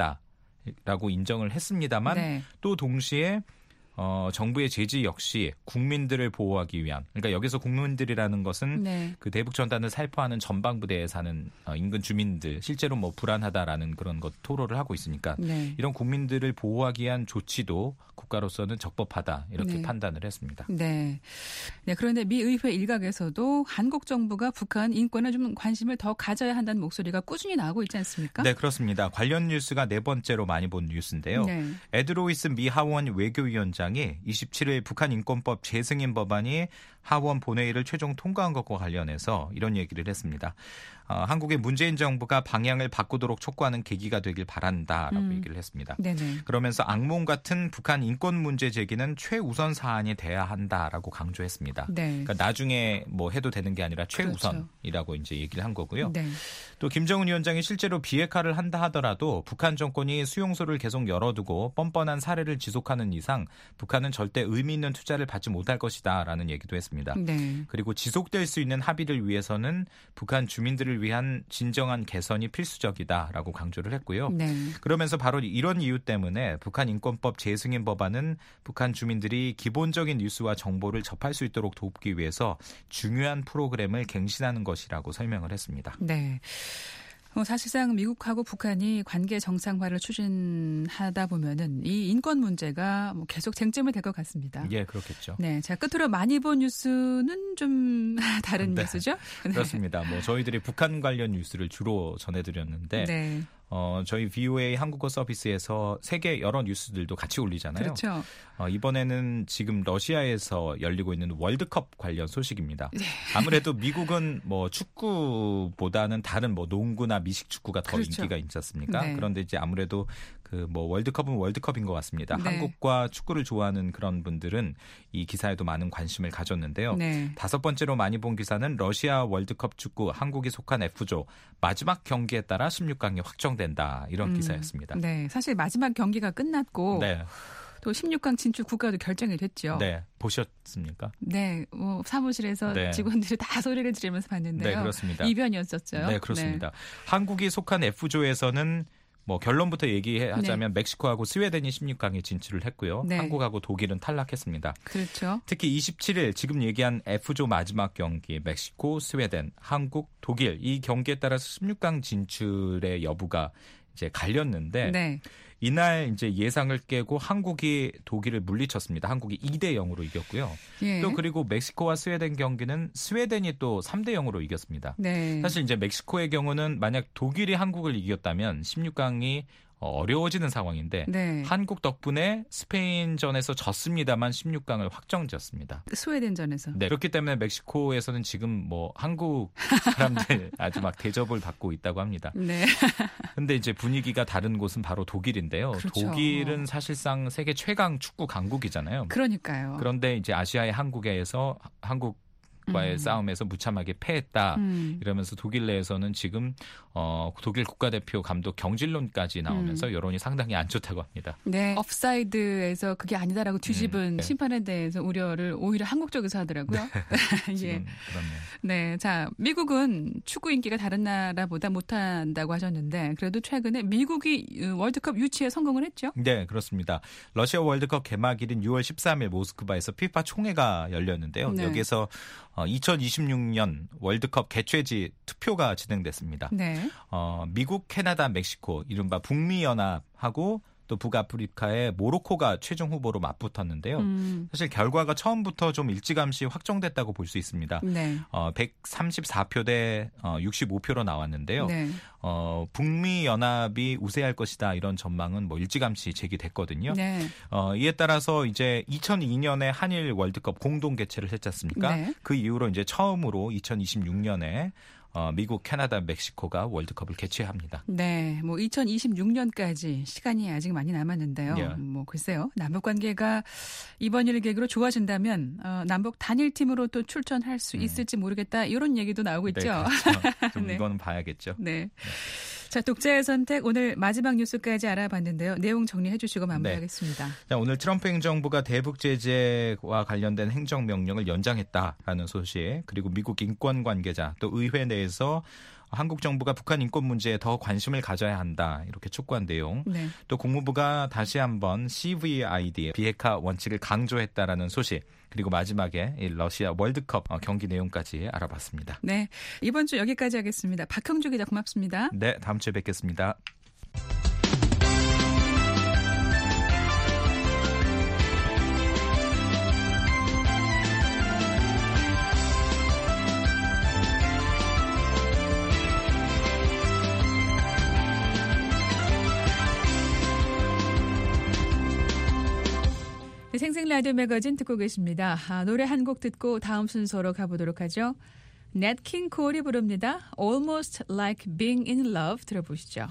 해당한다라고 인정을 했습니다만 네. 또 동시에 정부의 제지 역시 국민들을 보호하기 위한, 그러니까 여기서 국민들이라는 것은 네. 그 대북 전단을 살포하는 전방부대에 사는 인근 주민들, 실제로 불안하다라는 그런 것 토로를 하고 있으니까 네. 이런 국민들을 보호하기 위한 조치도 국가로서는 적법하다 이렇게 네. 판단을 했습니다. 네. 네. 그런데 미 의회 일각에서도 한국 정부가 북한 인권에 좀 관심을 더 가져야 한다는 목소리가 꾸준히 나오고 있지 않습니까? 네, 그렇습니다. 관련 뉴스가 네 번째로 많이 본 뉴스인데요. 네. 에드 로이스 미 하원 외교위원장 위원장이 27일 북한 인권법 재승인 법안이 하원 본회의를 최종 통과한 것과 관련해서 이런 얘기를 했습니다. 한국의 문재인 정부가 방향을 바꾸도록 촉구하는 계기가 되길 바란다라고 얘기를 했습니다. 네네. 그러면서 악몽 같은 북한 인권 문제 제기는 최우선 사안이 돼야 한다라고 강조했습니다. 네. 그러니까 나중에 뭐 해도 되는 게 아니라 최우선이라고 그렇죠. 이제 얘기를 한 거고요. 네. 또 김정은 위원장이 실제로 비핵화를 한다 하더라도 북한 정권이 수용소를 계속 열어두고 뻔뻔한 사례를 지속하는 이상 북한은 절대 의미 있는 투자를 받지 못할 것이다라는 얘기도 했습니다. 네. 그리고 지속될 수 있는 합의를 위해서는 북한 주민들을 위한 진정한 개선이 필수적이다라고 강조를 했고요. 네. 그러면서 바로 이런 이유 때문에 북한 인권법 재승인 법안은 북한 주민들이 기본적인 뉴스와 정보를 접할 수 있도록 돕기 위해서 중요한 프로그램을 갱신하는 것이라고 설명을 했습니다. 네. 사실상 미국하고 북한이 관계 정상화를 추진하다 보면은 이 인권 문제가 계속 쟁점이 될 것 같습니다. 예, 그렇겠죠. 네, 자 끝으로 많이 본 뉴스는 좀 다른 네, 뉴스죠? 네. 그렇습니다. 뭐 저희들이 북한 관련 뉴스를 주로 전해드렸는데. 네. 저희 VOA 한국어 서비스에서 세계 여러 뉴스들도 같이 올리잖아요. 그렇죠. 이번에는 지금 러시아에서 열리고 있는 월드컵 관련 소식입니다. 네. 아무래도 미국은 뭐 축구보다는 다른 뭐 농구나 미식 축구가 더 그렇죠. 인기가 있지 않습니까? 네. 그런데 이제 아무래도 그 뭐 월드컵은 월드컵인 것 같습니다. 네. 한국과 축구를 좋아하는 그런 분들은 이 기사에도 많은 관심을 가졌는데요. 네. 5번째로 많이 본 기사는 러시아 월드컵 축구 한국이 속한 F조 마지막 경기에 따라 16강이 확정된다 이런 기사였습니다. 네, 사실 마지막 경기가 끝났고 네. 또 16강 진출 국가도 결정이 됐죠. 네, 보셨습니까? 네, 사무실에서 네. 직원들이 다 소리를 지르면서 봤는데요. 네, 그렇습니다. 이변이었었죠. 네, 그렇습니다. 한국이 속한 F조에서는 뭐 결론부터 얘기하자면 멕시코하고 스웨덴이 16강에 진출을 했고요. 네. 한국하고 독일은 탈락했습니다. 그렇죠. 특히 27일 지금 얘기한 F조 마지막 경기 멕시코, 스웨덴, 한국, 독일 이 경기에 따라서 16강 진출의 여부가 이제 갈렸는데 네. 이날 이제 예상을 깨고 한국이 독일을 물리쳤습니다. 한국이 2대 0으로 이겼고요. 예. 또 그리고 멕시코와 스웨덴 경기는 스웨덴이 또 3대 0으로 이겼습니다. 네. 사실 이제 멕시코의 경우는 만약 독일이 한국을 이겼다면 16강이 어려워지는 상황인데 네. 한국 덕분에 스페인전에서 졌습니다만 16강을 확정지었습니다. 스웨덴전에서. 네, 그렇기 때문에 멕시코에서는 지금 뭐 한국 사람들 아주 막 대접을 받고 있다고 합니다. 네. 근데 이제 분위기가 다른 곳은 바로 독일인데요. 그렇죠. 독일은 사실상 세계 최강 축구 강국이잖아요. 그러니까요. 그런데 이제 아시아의 한국에서 한국과의 싸움에서 무참하게 패했다. 이러면서 독일 내에서는 지금 독일 국가대표 감독 경질론까지 나오면서 여론이 상당히 안 좋다고 합니다. 네. 업사이드에서 그게 아니다라고 뒤집은 네. 심판에 대해서 우려를 오히려 한국 쪽에서 하더라고요. 예. 지금 그렇네요. 네. 자, 미국은 축구 인기가 다른 나라보다 못한다고 하셨는데 그래도 최근에 미국이 월드컵 유치에 성공을 했죠? 네, 그렇습니다. 러시아 월드컵 개막일인 6월 13일 모스크바에서 피파 총회가 열렸는데요. 네. 여기에서 2026년 월드컵 개최지 투표가 진행됐습니다. 네. 미국, 캐나다, 멕시코, 이른바 북미 연합하고 또 북아프리카의 모로코가 최종 후보로 맞붙었는데요. 사실 결과가 처음부터 좀 일찌감치 확정됐다고 볼 수 있습니다. 네. 134표 대 65표로 나왔는데요. 네. 북미 연합이 우세할 것이다 이런 전망은 뭐 일찌감치 제기됐거든요. 네. 이에 따라서 이제 2002년에 한일 월드컵 공동 개최를 했지 않습니까? 네. 그 이후로 이제 처음으로 2026년에 미국, 캐나다, 멕시코가 월드컵을 개최합니다. 네, 뭐 2026년까지 시간이 아직 많이 남았는데요. 예. 뭐 글쎄요, 남북 관계가 이번 일 계기로 좋아진다면 남북 단일팀으로 또 출전할 수 있을지 모르겠다 이런 얘기도 나오고 있죠. 네, 그렇죠. 좀 네. 이거는 봐야겠죠. 네. 자, 독자의 선택 오늘 마지막 뉴스까지 알아봤는데요. 내용 정리해 주시고 마무리하겠습니다. 자, 오늘 트럼프 행정부가 대북 제재와 관련된 행정명령을 연장했다라는 소식, 그리고 미국 인권 관계자 또 의회 내에서 한국 정부가 북한 인권 문제에 더 관심을 가져야 한다 이렇게 촉구한 내용, 네. 또 국무부가 다시 한번 CVID의 비핵화 원칙을 강조했다라는 소식, 그리고 마지막에 이 러시아 월드컵 경기 내용까지 알아봤습니다. 네, 이번 주 여기까지 하겠습니다. 박형주 기자 고맙습니다. 네, 다음 주에 뵙겠습니다. 생생 라디오 매거진 듣고 계십니다. 노래 한 곡 듣고 다음 순서로 가보도록 하죠. 넷 킹 콜이 부릅니다. Almost Like Being in Love 들어보시죠.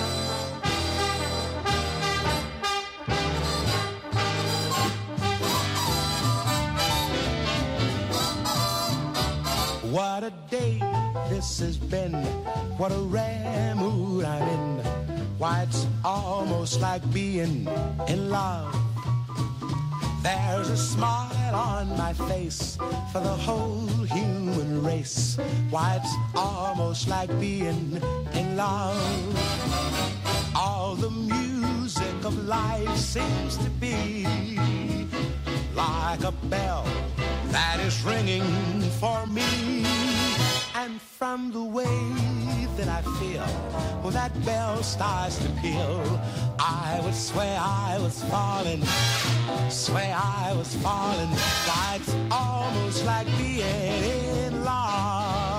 What a day this has been. What a rare mood I'm in. Why, it's almost like being in love. There's a smile on my face for the whole human race. Why, it's almost like being in love. All the music of life seems to be like a bell that is ringing for me. And from the way that I feel when that bell starts to peal, I would swear I was falling, swear I was falling. Why, it's almost like being in love.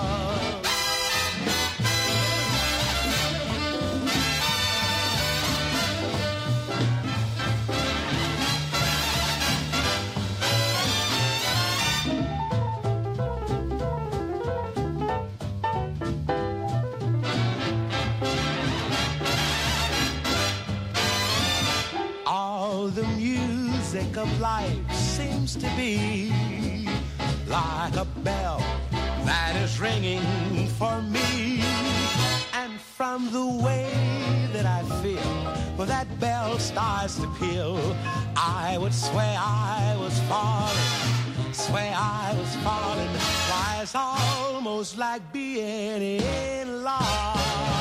Of life seems to be like a bell that is ringing for me. And from the way that I feel when that bell starts to peal, I would swear I was falling, swear I was falling. Why, it's almost like being in love.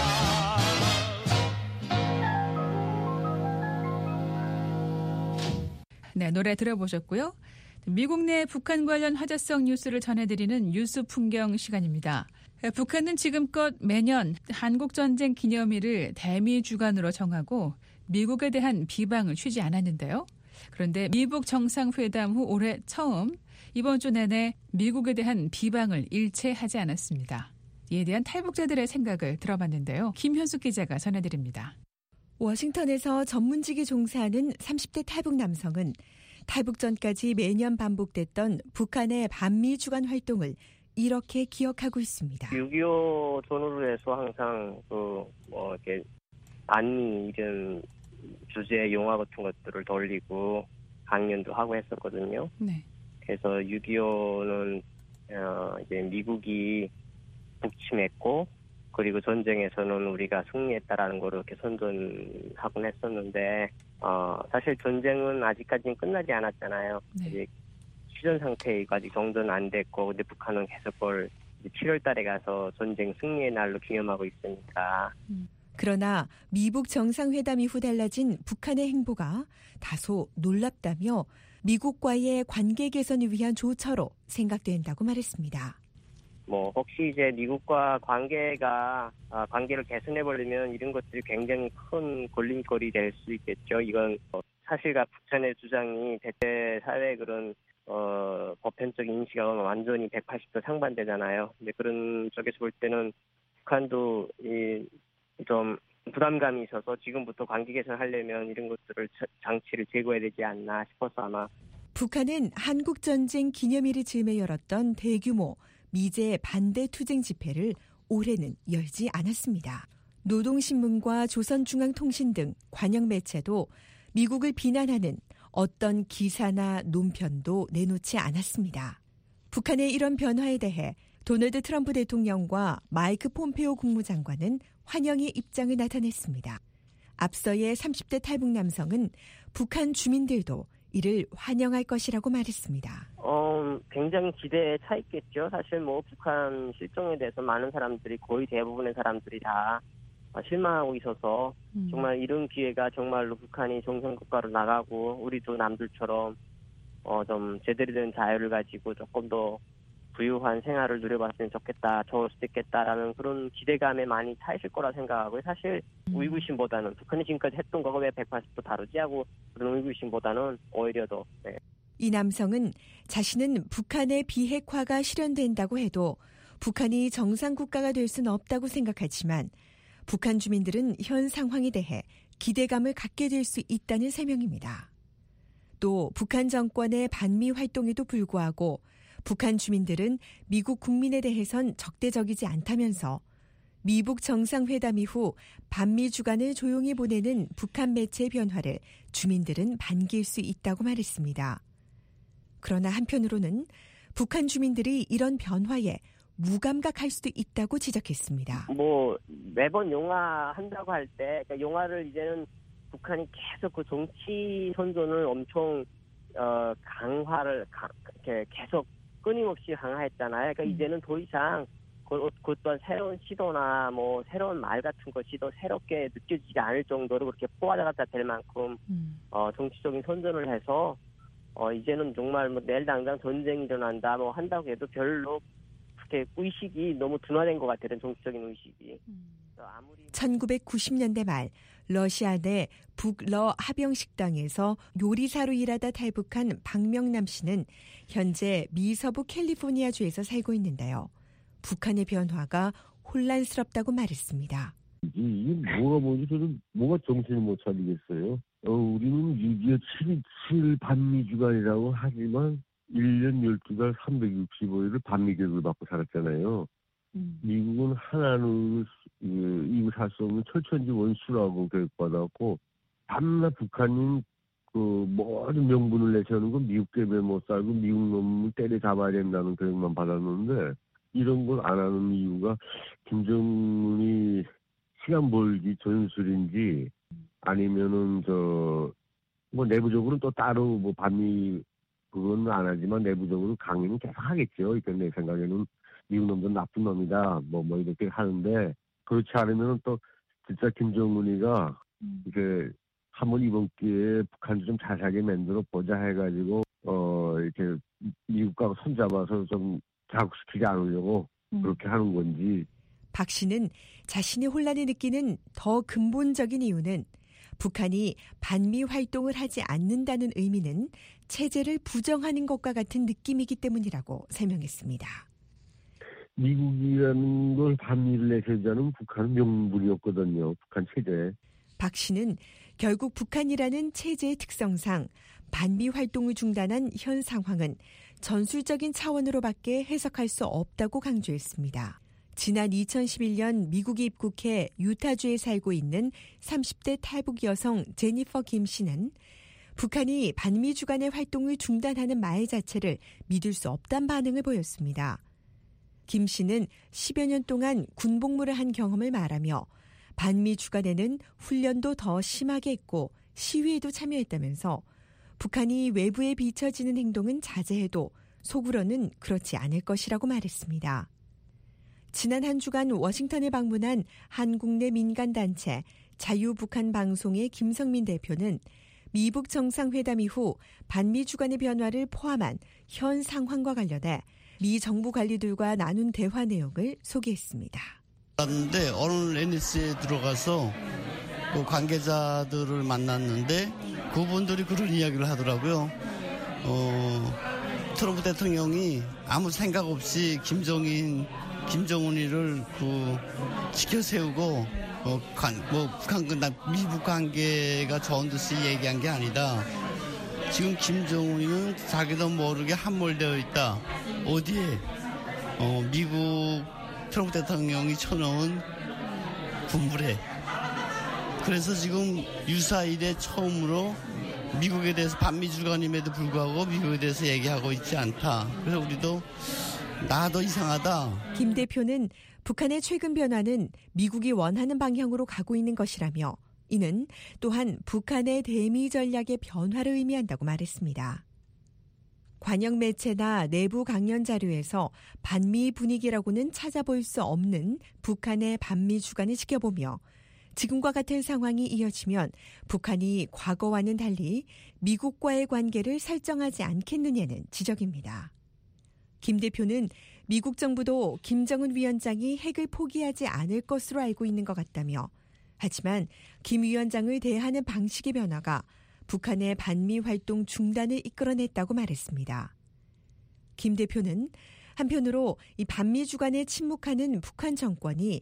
네, 노래 들어보셨고요. 미국 내 북한 관련 화제성 뉴스를 전해드리는 뉴스 풍경 시간입니다. 북한은 지금껏 매년 한국전쟁 기념일을 대미 주간으로 정하고 미국에 대한 비방을 쉬지 않았는데요. 그런데 미북 정상회담 후 올해 처음 이번 주 내내 미국에 대한 비방을 일체 하지 않았습니다. 이에 대한 탈북자들의 생각을 들어봤는데요. 김현숙 기자가 전해드립니다. 워싱턴에서 전문직에 종사하는 30대 탈북 남성은 탈북 전까지 매년 반복됐던 북한의 반미 주간 활동을 이렇게 기억하고 있습니다. 6.25 전후로 해서 항상 이렇게 반미 이런 주제 영화 같은 것들을 돌리고 강연도 하고 했었거든요. 네. 그래서 6.25는 이제 미국이 북침했고 그리고 전쟁에서는 우리가 승리했다라는 걸 이렇게 선전하곤 했었는데 사실 전쟁은 아직까지는 끝나지 않았잖아요. 네. 아직 휴전 상태이고 아직 정전은 안 됐고 근데 북한은 계속 그걸 7월 달에 가서 전쟁 승리의 날로 기념하고 있으니까. 그러나 미북 정상회담 이후 달라진 북한의 행보가 다소 놀랍다며 미국과의 관계 개선을 위한 조처로 생각된다고 말했습니다. 혹시 이제 미국과 관계를 개선해버리면 이런 것들이 굉장히 큰 걸림돌이 될 수 있겠죠. 이건 사실과 북한의 주장이 대체 사회의 그런 보편적 인식하고는 완전히 180도 상반되잖아요. 근데 그런 쪽에서 볼 때는 북한도 좀 부담감이 있어서 지금부터 관계 개선하려면 이런 것들을 장치를 제거해야 되지 않나 싶어서 아마. 북한은 한국전쟁 기념일을 즈음에 열었던 대규모 미제 반대 투쟁 집회를 올해는 열지 않았습니다. 노동신문과 조선중앙통신 등 관영 매체도 미국을 비난하는 어떤 기사나 논편도 내놓지 않았습니다. 북한의 이런 변화에 대해 도널드 트럼프 대통령과 마이크 폼페오 국무장관은 환영의 입장을 나타냈습니다. 앞서의 30대 탈북 남성은 북한 주민들도 이를 환영할 것이라고 말했습니다. 굉장히 기대에 차 있겠죠. 사실 북한 실종에 대해서 많은 사람들이 거의 대부분의 사람들이 다 실망하고 있어서 정말 이런 기회가 정말로 북한이 정상국가로 나가고 우리도 남들처럼 좀 제대로 된 자유를 가지고 조금 더 부유한 생활을 누려봤으면 좋겠다, 좋을 수도 있겠다라는 그런 기대감에 많이 차 있을 거라 생각하고요. 사실 우이구심보다는 북한이 지금까지 했던 거가 왜 180도 다르지 하고 그런 우이구심보다는 오히려 더. 네. 이 남성은 자신은 북한의 비핵화가 실현된다고 해도 북한이 정상국가가 될 수는 없다고 생각하지만 북한 주민들은 현 상황에 대해 기대감을 갖게 될 수 있다는 설명입니다. 또 북한 정권의 반미 활동에도 불구하고 북한 주민들은 미국 국민에 대해선 적대적이지 않다면서 미북 정상회담 이후 반미 주간을 조용히 보내는 북한 매체의 변화를 주민들은 반길 수 있다고 말했습니다. 그러나 한편으로는 북한 주민들이 이런 변화에 무감각할 수도 있다고 지적했습니다. 매번 용화 한다고 할 때 그러니까 용화를 이제는 북한이 계속 그 정치 선전을 엄청 강화를 계속 끊임없이 강화했잖아요. 그러니까 이제는 더 이상 그 또한 새로운 시도나 새로운 말 같은 것이 더 새롭게 느껴지지 않을 정도로 그렇게 포화자가 될 만큼 정치적인 선전을 해서 이제는 정말 내일 당장 전쟁이 일어난다 한다고 해도 별로 그렇게 의식이 너무 둔화된 것 같아요. 정치적인 의식이. 1990년대 말 러시아 내 북러 합영식당에서 요리사로 일하다 탈북한 박명남 씨는 현재 미서부 캘리포니아주에서 살고 있는데요. 북한의 변화가 혼란스럽다고 말했습니다. 이게 뭐가 뭔지 저는 뭐가 정신을 못 차리겠어요. 우리는 6.27 반미 주간이라고 하지만 1년 12달 365일을 반미 교육을 받고 살았잖아요. 미국은 하나는 이거 살 수 없는 철천지 원수라고 교육받았고 밤낮 북한인 모든 명분을 내세우는 건 미국 때문에 못 살고 미국 놈을 때려잡아야 된다는 교육만 받았는데 이런 걸 안 하는 이유가 김정은이 시간 벌기 전술인지 아니면은 내부적으로는 또 따로 반미 그건 안 하지만 내부적으로 강요는 계속 하겠죠. 그러니까 내 생각에는 미국 놈들은 나쁜 놈이다. 이렇게 하는데 그렇지 않으면 또 진짜 김정은이가 이제 한번 이번 기회에 북한도 좀 자세하게 만들어 보자 해가지고 이렇게 미국과 손잡아서 좀 자극시키지 않으려고 그렇게 하는 건지. 박 씨는 자신이 혼란을 느끼는 더 근본적인 이유는 북한이 반미 활동을 하지 않는다는 의미는 체제를 부정하는 것과 같은 느낌이기 때문이라고 설명했습니다. 미국이라는 걸 반미를 내세우자는 북한은 명분이었거든요. 북한 체제. 박 씨는 결국 북한이라는 체제의 특성상 반미 활동을 중단한 현 상황은 전술적인 차원으로밖에 해석할 수 없다고 강조했습니다. 지난 2011년 미국이 입국해 유타주에 살고 있는 30대 탈북 여성 제니퍼 김 씨는 북한이 반미 주간의 활동을 중단하는 말 자체를 믿을 수 없다는 반응을 보였습니다. 김 씨는 10여 년 동안 군복무를 한 경험을 말하며 반미 주간에는 훈련도 더 심하게 했고 시위에도 참여했다면서 북한이 외부에 비춰지는 행동은 자제해도 속으로는 그렇지 않을 것이라고 말했습니다. 지난 한 주간 워싱턴에 방문한 한국 내 민간단체 자유북한 방송의 김성민 대표는 미북 정상회담 이후 반미 주간의 변화를 포함한 현 상황과 관련해 미 정부 관리들과 나눈 대화 내용을 소개했습니다. 그런데 오늘 NSC에 들어가서 그 관계자들을 만났는데 그분들이 그런 이야기를 하더라고요. 트럼프 대통령이 아무 생각 없이 김정은이를 지켜 세우고 미북 관계가 좋은 듯이 얘기한 게 아니다. 지금 김정은이는 자기도 모르게 함몰되어 있다. 어디에? 미국 트럼프 대통령이 쳐놓은 군부래. 그래서 지금 유사일에 처음으로 미국에 대해서 반미 주간임에도 불구하고 미국에 대해서 얘기하고 있지 않다. 그래서 우리도 나도 이상하다. 김 대표는 북한의 최근 변화는 미국이 원하는 방향으로 가고 있는 것이라며 이는 또한 북한의 대미 전략의 변화를 의미한다고 말했습니다. 관영 매체나 내부 강연 자료에서 반미 분위기라고는 찾아볼 수 없는 북한의 반미 주간을 지켜보며 지금과 같은 상황이 이어지면 북한이 과거와는 달리 미국과의 관계를 설정하지 않겠느냐는 지적입니다. 김 대표는 미국 정부도 김정은 위원장이 핵을 포기하지 않을 것으로 알고 있는 것 같다며 하지만 김 위원장을 대하는 방식의 변화가 북한의 반미 활동 중단을 이끌어냈다고 말했습니다. 김 대표는 한편으로 이 반미 주간에 침묵하는 북한 정권이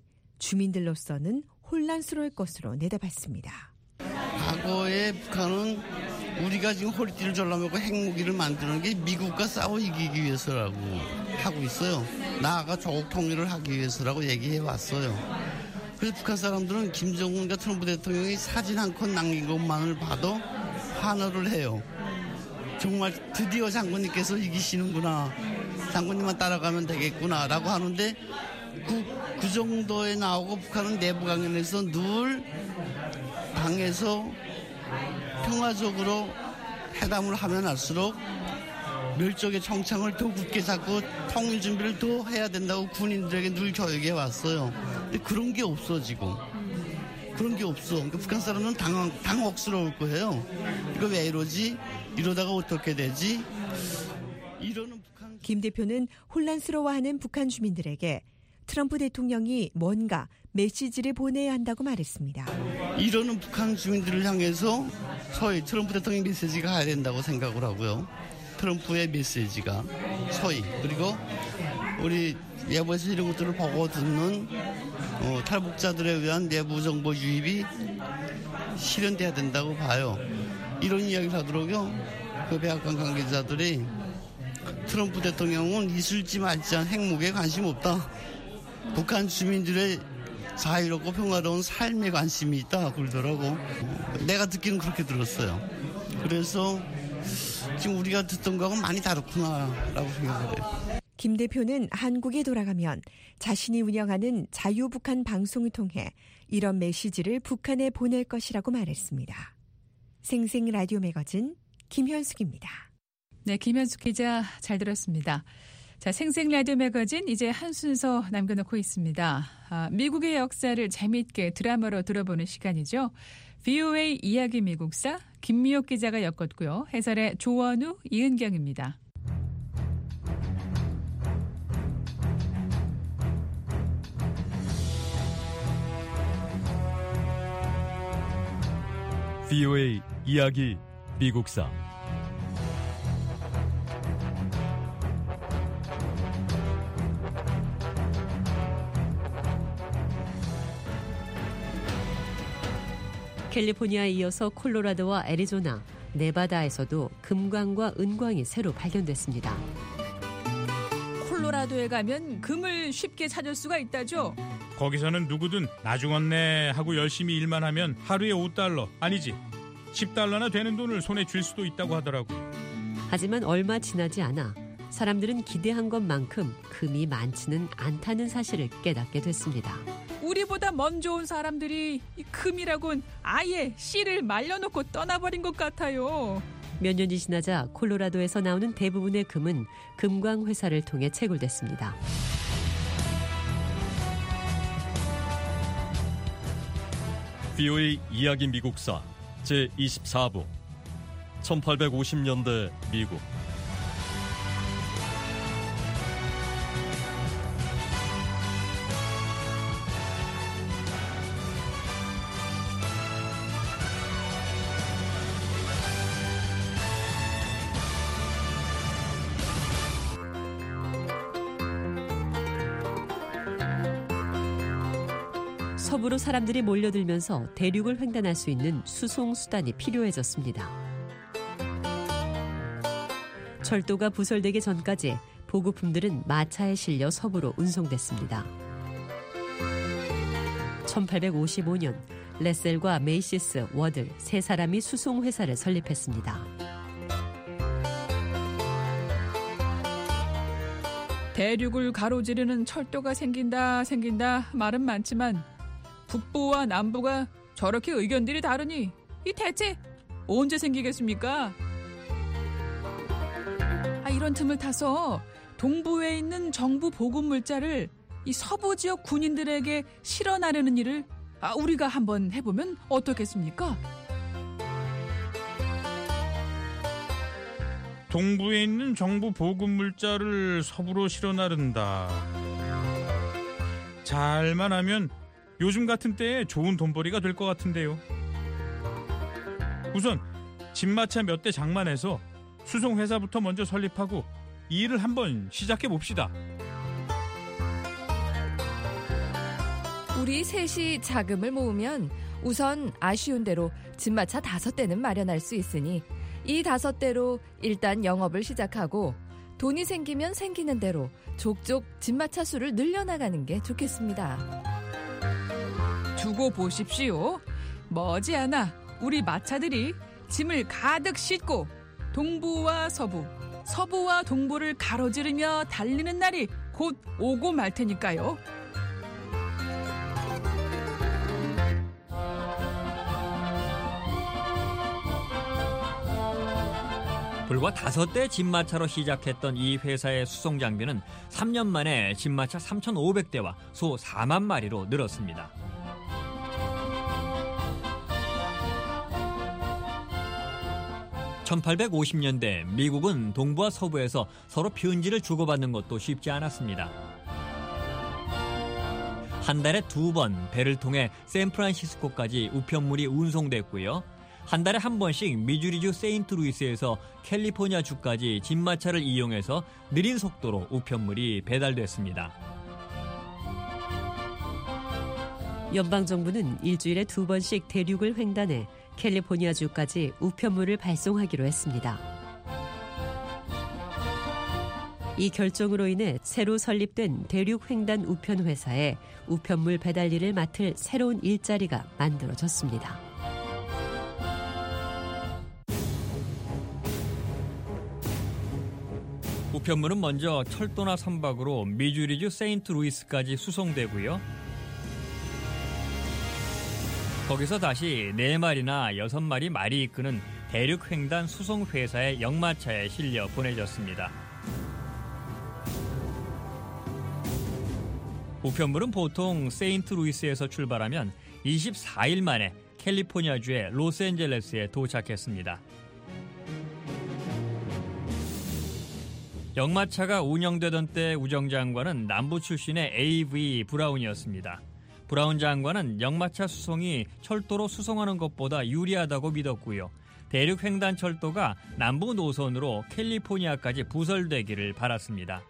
주민들로서는 혼란스러울 것으로 내다봤습니다. 과거에 북한은 우리가 지금 허리띠를 졸라매고 핵무기를 만드는 게 미국과 싸워 이기기 위해서라고 하고 있어요. 나아가 조국 통일을 하기 위해서라고 얘기해 왔어요. 그래서 북한 사람들은 김정은과 트럼프 대통령이 사진 한 컷 남긴 것만을 봐도 환호를 해요. 정말 드디어 장군님께서 이기시는구나. 장군님만 따라가면 되겠구나라고 하는데 그 정도에 나오고 북한은 내부 강연에서 늘 방에서 평화적으로 회담을 하면 할수록 멸족의 청창을 더 굳게 잡고 통일 준비를 더 해야 된다고 군인들에게 늘 교육해 왔어요. 근데 그런 게 없어 지금. 그런 게 없어. 그러니까 북한 사람은 당혹스러울 거예요. 이거 왜 이러지? 이러다가 어떻게 되지? 이러는 북한... 김 대표는 혼란스러워하는 북한 주민들에게 트럼프 대통령이 뭔가 메시지를 보내야 한다고 말했습니다. 이러는 북한 주민들을 향해서 서히 트럼프 대통령 메시지가 가야 된다고 생각을 하고요. 트럼프의 메시지가 서히 그리고 우리 외부에서 이런 것들을 보고 듣는 탈북자들에 의한 내부 정보 유입이 실현돼야 된다고 봐요. 이런 이야기를 하더라고요. 그 백악관 관계자들이 트럼프 대통령은 있을지 말지 한 핵무기에 관심 없다. 북한 주민들의 자유롭고 평화로운 삶에 관심이 있다 그러더라고. 내가 듣기는 그렇게 들었어요. 그래서 지금 우리가 듣던 거하고 많이 다르구나라고 생각을 해요. 김 대표는 한국에 돌아가면 자신이 운영하는 자유북한 방송을 통해 이런 메시지를 북한에 보낼 것이라고 말했습니다. 생생 라디오 매거진 김현숙입니다. 네, 김현숙 기자 잘 들었습니다. 자, 생생 라디오 매거진 이제 한 순서 남겨놓고 있습니다. 미국의 역사를 재미있게 드라마로 들어보는 시간이죠. VOA 이야기 미국사 김미옥 기자가 엮었고요. 해설의 조원우, 이은경입니다. VOA 이야기 미국사 캘리포니아에 이어서 콜로라도와 애리조나, 네바다에서도 금광과 은광이 새로 발견됐습니다. 콜로라도에 가면 금을 쉽게 찾을 수가 있다죠. 거기서는 누구든 나중었네 하고 열심히 일만 하면 하루에 $5 아니지 10달러나 되는 돈을 손에 쥘 수도 있다고 하더라고. 하지만 얼마 지나지 않아 사람들은 기대한 것만큼 금이 많지는 않다는 사실을 깨닫게 됐습니다. 우리보다 먼저 온 사람들이 이 금이라곤 아예 씨를 말려놓고 떠나버린 것 같아요. 몇 년이 지나자 콜로라도에서 나오는 대부분의 금은 금광회사를 통해 채굴됐습니다. VOA 이야기 미국사 제24부 1850년대 미국 서부로 사람들이 몰려들면서 대륙을 횡단할 수 있는 수송 수단이 필요해졌습니다. 철도가 부설되기 전까지 보급품들은 마차에 실려 서부로 운송됐습니다. 1855년 레셀과 메이시스, 워들 세 사람이 수송회사를 설립했습니다. 대륙을 가로지르는 철도가 생긴다 말은 많지만 북부와 남부가 저렇게 의견들이 다르니 이 대체 언제 생기겠습니까? 이런 틈을 타서 동부에 있는 정부 보급 물자를 이 서부 지역 군인들에게 실어 나르는 일을 우리가 한번 해보면 어떻겠습니까? 동부에 있는 정부 보급 물자를 서부로 실어 나른다. 잘만 하면 요즘 같은 때에 좋은 돈벌이가 될 것 같은데요. 우선 진마차 몇 대 장만해서 수송회사부터 먼저 설립하고 이 일을 한번 시작해 봅시다. 우리 셋이 자금을 모으면 우선 아쉬운 대로 진마차 5대는 마련할 수 있으니 이 5대로 일단 영업을 시작하고 돈이 생기면 생기는 대로 족족 집마차 수를 늘려나가는 게 좋겠습니다. 두고 보십시오. 머지않아 우리 마차들이 짐을 가득 싣고 동부와 서부, 서부와 동부를 가로지르며 달리는 날이 곧 오고 말 테니까요. 불과 5대 집마차로 시작했던 이 회사의 수송 장비는 3년 만에 집마차 3,500대와 소 4만 마리로 늘었습니다. (1850년대) 미국은 동부와 서부에서 서로 편지를 주고받는 것도 쉽지 않았습니다. 한 달에 2번 배를 통해 샌프란시스코까지 우편물이 운송됐고요. 한 달에 한 번씩 미주리주 세인트루이스에서 캘리포니아주까지 집마차를 이용해서 느린 속도로 우편물이 배달됐습니다. 연방정부는 일주일에 2번씩 대륙을 횡단해 캘리포니아주까지 우편물을 발송하기로 했습니다. 이 결정으로 인해 새로 설립된 대륙 횡단 우편 회사에 우편물 배달 일을 맡을 새로운 일자리가 만들어졌습니다. 우편물은 먼저 철도나 선박으로 미주리주 세인트루이스까지 수송되고요. 거기서 다시 4마리나 6마리 말이 이끄는 대륙횡단 수송회사의 역마차에 실려 보내졌습니다. 우편물은 보통 세인트루이스에서 출발하면 24일 만에 캘리포니아주의 로스앤젤레스에 도착했습니다. 역마차가 운영되던 때 우정장관은 남부 출신의 A.V. 브라운이었습니다. 브라운 장관은 역마차 수송이 철도로 수송하는 것보다 유리하다고 믿었고요. 대륙 횡단철도가 남부 노선으로 캘리포니아까지 부설되기를 바랐습니다.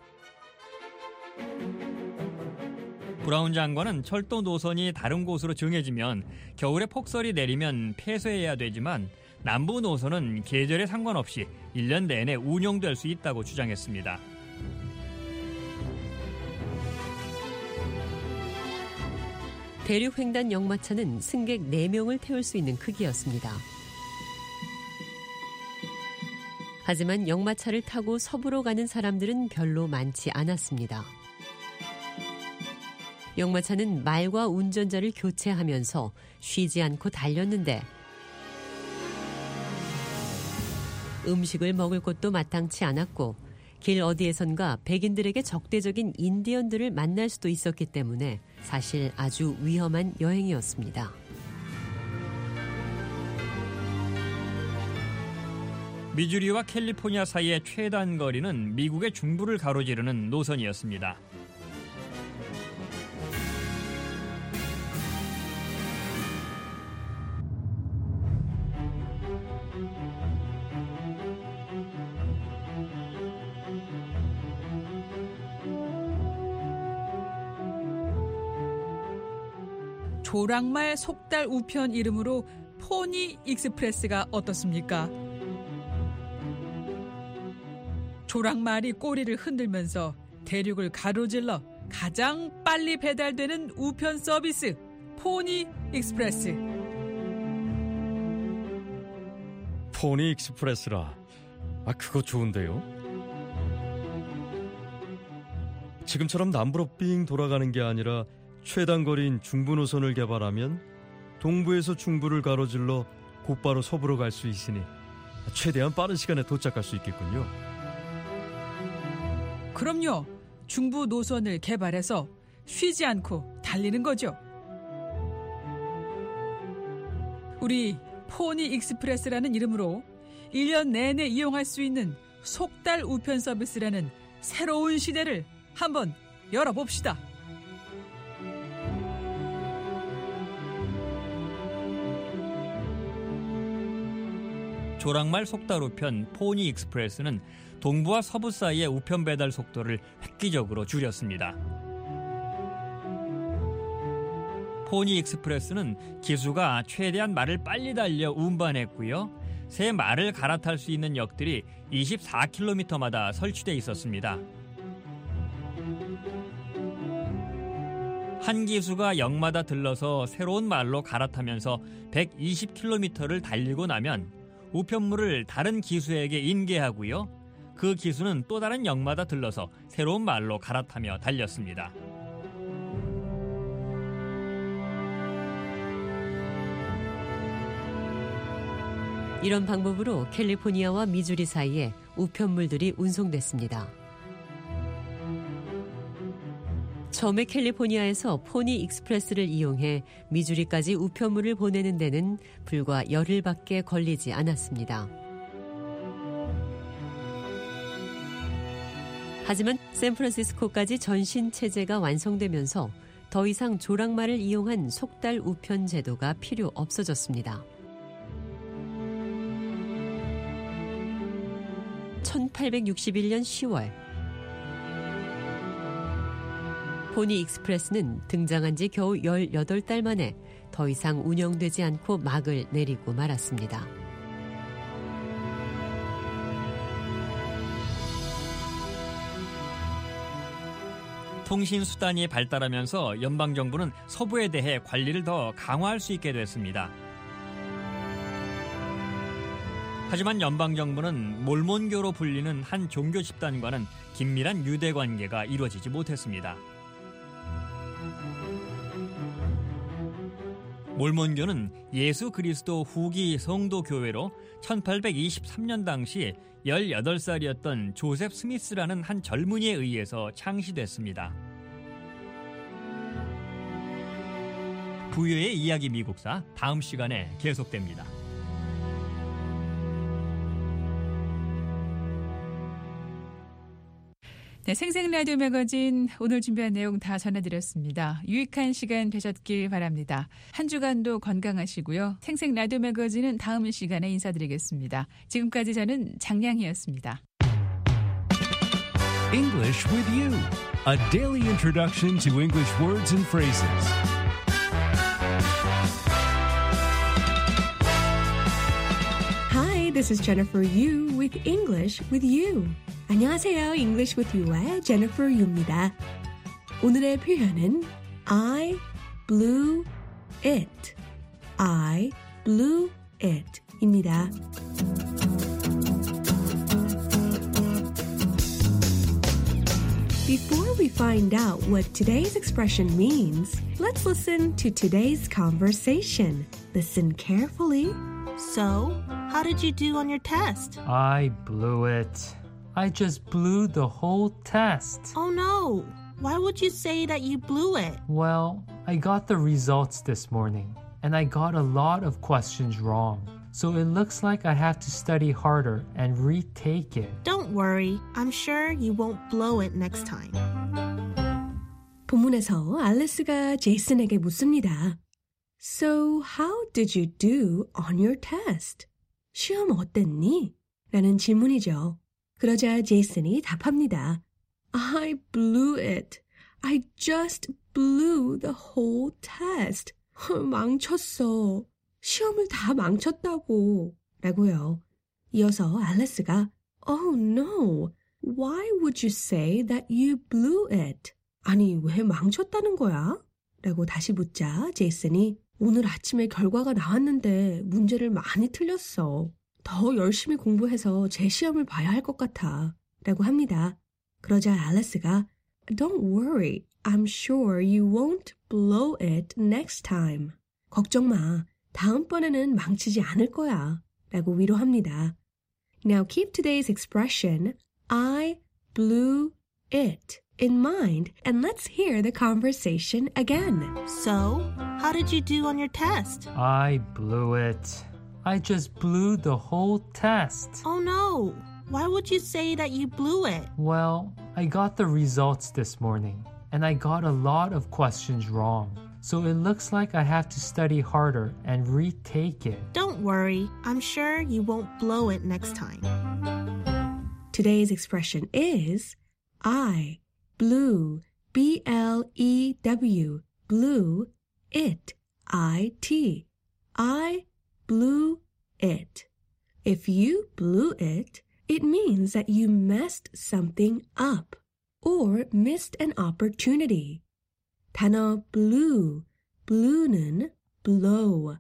브라운 장관은 철도 노선이 다른 곳으로 정해지면 겨울에 폭설이 내리면 폐쇄해야 되지만 남부 노선은 계절에 상관없이 1년 내내 운영될 수 있다고 주장했습니다. 대륙 횡단 역마차는 승객 4명을 태울 수 있는 크기였습니다. 하지만 역마차를 타고 서부로 가는 사람들은 별로 많지 않았습니다. 역마차는 말과 운전자를 교체하면서 쉬지 않고 달렸는데 음식을 먹을 곳도 마땅치 않았고 길 어디에선가 백인들에게 적대적인 인디언들을 만날 수도 있었기 때문에 사실 아주 위험한 여행이었습니다. 미주리와 캘리포니아 사이의 최단 거리는 미국의 중부를 가로지르는 노선이었습니다. 조랑말 속달 우편 이름으로 포니 익스프레스가 어떻습니까? 조랑말이 꼬리를 흔들면서 대륙을 가로질러 가장 빨리 배달되는 우편 서비스 포니 익스프레스. 포니 익스프레스라. 그거 좋은데요? 지금처럼 남부로 삥 돌아가는 게 아니라 최단 거리인 중부 노선을 개발하면 동부에서 중부를 가로질러 곧바로 서부로 갈 수 있으니 최대한 빠른 시간에 도착할 수 있겠군요. 그럼요. 중부 노선을 개발해서 쉬지 않고 달리는 거죠. 우리 포니 익스프레스라는 이름으로 1년 내내 이용할 수 있는 속달 우편 서비스라는 새로운 시대를 한번 열어봅시다. 조랑말 속달 우편 포니 익스프레스는 동부와 서부 사이의 우편 배달 속도를 획기적으로 줄였습니다. 포니 익스프레스는 기수가 최대한 말을 빨리 달려 운반했고요. 새 말을 갈아탈 수 있는 역들이 24km마다 설치돼 있었습니다. 한 기수가 역마다 들러서 새로운 말로 갈아타면서 120km를 달리고 나면 우편물을 다른 기수에게 인계하고요. 그 기수는 또 다른 역마다 들러서 새로운 말로 갈아타며 달렸습니다. 이런 방법으로 캘리포니아와 미주리 사이에 우편물들이 운송됐습니다. 처음에 캘리포니아에서 포니 익스프레스를 이용해 미주리까지 우편물을 보내는 데는 불과 열흘밖에 걸리지 않았습니다. 하지만 샌프란시스코까지 전신 체제가 완성되면서 더 이상 조랑말을 이용한 속달 우편 제도가 필요 없어졌습니다. 1861년 10월 포니 익스프레스는 등장한 지 겨우 18달 만에 더 이상 운영되지 않고 막을 내리고 말았습니다. 통신 수단이 발달하면서 연방정부는 서부에 대해 관리를 더 강화할 수 있게 됐습니다. 하지만 연방정부는 몰몬교로 불리는 한 종교 집단과는 긴밀한 유대관계가 이루어지지 못했습니다. 몰몬교는 예수 그리스도 후기 성도교회로 1823년 당시 18살이었던 조셉 스미스라는 한 젊은이에 의해서 창시됐습니다. 부유의 이야기 미국사 다음 시간에 계속됩니다. 네, 생생라디오 매거진 오늘 준비한 내용 다 전해드렸습니다. 유익한 시간 되셨길 바랍니다. 한 주간도 건강하시고요. 생생라디오 매거진은 다음 시간에 인사드리겠습니다. 지금까지 저는 장량희였습니다. English with you. A daily introduction to English words and phrases. Hi, this is Jennifer Yu with English with You. 안녕하세요. English with You의 Jennifer Yu입니다. 오늘의 표현은 I blew it. I blew it 입니다. Before we find out what today's expression means, let's listen to today's conversation. Listen carefully. So, how did you do on your test? I blew it. I just blew the whole test. Oh no! Why would you say that you blew it? Well, I got the results this morning, and I got a lot of questions wrong. So it looks like I have to study harder and retake it. Don't worry. I'm sure you won't blow it next time. 본문에서 알리스가 제이슨에게 묻습니다. So, how did you do on your test? 시험 어땠니? 라는 질문이죠. 그러자 제이슨이 답합니다. I blew it. I just blew the whole test. 망쳤어. 시험을 다 망쳤다고. 라고요. 이어서 알리스가 Oh no. Why would you say that you blew it? 아니, 왜 망쳤다는 거야? 라고 다시 묻자 제이슨이 오늘 아침에 결과가 나왔는데 문제를 많이 틀렸어. 더 열심히 공부해서 제 시험을 봐야 할 것 같아. 라고 합니다. 그러자 알리스가 Don't worry. I'm sure you won't blow it next time. 걱정 마. 다음번에는 망치지 않을 거야. 라고 위로합니다. Now keep today's expression I blew it in mind and let's hear the conversation again. So, how did you do on your test? I blew it. I just blew the whole test. Oh no! Why would you say that you blew it? Well, I got the results this morning, and I got a lot of questions wrong. So it looks like I have to study harder and retake it. Don't worry. I'm sure you won't blow it next time. Today's expression is I blew, B-L-E-W, blew it, I-T. I blew it. If you blew it, it means that you messed something up or missed an opportunity. 단어 blew, blew는 blow,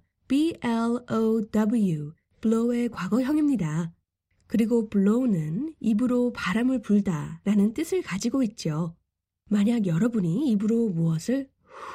B-L-O-W, blow의 과거형입니다. 그리고 blow는 입으로 바람을 불다 라는 뜻을 가지고 있죠. 만약 여러분이 입으로 무엇을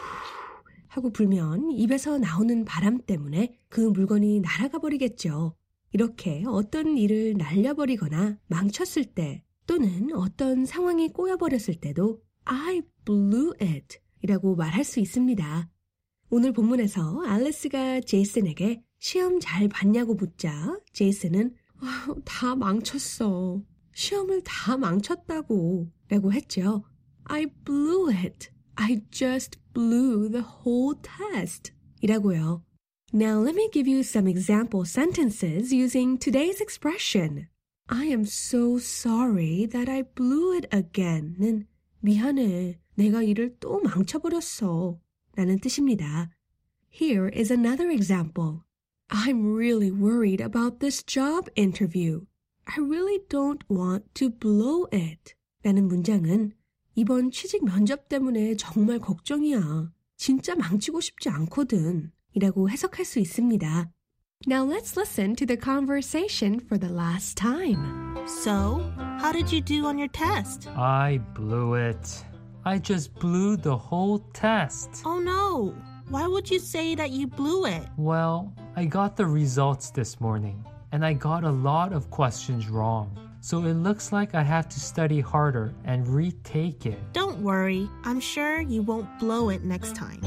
하고 불면 입에서 나오는 바람 때문에 그 물건이 날아가 버리겠죠. 이렇게 어떤 일을 날려버리거나 망쳤을 때 또는 어떤 상황이 꼬여버렸을 때도 I blew it 이라고 말할 수 있습니다. 오늘 본문에서 앨리스가 제이슨에게 시험 잘 봤냐고 묻자 제이슨은 다 망쳤어. 시험을 다 망쳤다고 라고 했죠. I blew it. I just blew the whole test 이라고요. Now let me give you some example sentences using today's expression. I am so sorry that I blew it again은 미안해. 내가 일을 또 망쳐버렸어. 라는 뜻입니다. Here is another example. I'm really worried about this job interview. I really don't want to blow it. 라는 문장은 이번 취직 면접 때문에 정말 걱정이야. 진짜 망치고 싶지 않거든. 이라고 해석할 수 있습니다. Now let's listen to the conversation for the last time. So, how did you do on your test? I blew it. I just blew the whole test. Oh no! Why would you say that you blew it? Well, I got the results this morning, and I got a lot of questions wrong. So it looks like I have to study harder and retake it. Don't worry. I'm sure you won't blow it next time.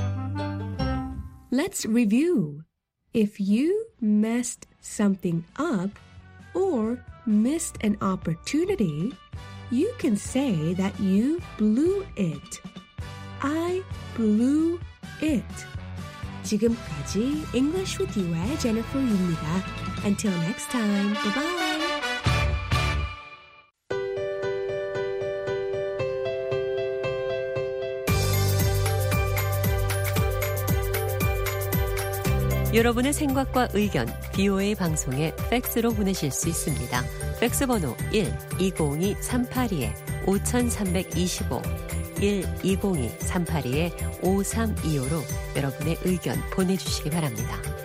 Let's review. If you messed something up or missed an opportunity, you can say that you blew it. I blew it. 지금까지 English with You의 Jennifer Yu입니다. Until next time, bye-bye. 여러분의 생각과 의견, VOA 방송에 팩스로 보내실 수 있습니다. 팩스 번호 1-202-382-5325, 1-202-382-5325로 여러분의 의견 보내주시기 바랍니다.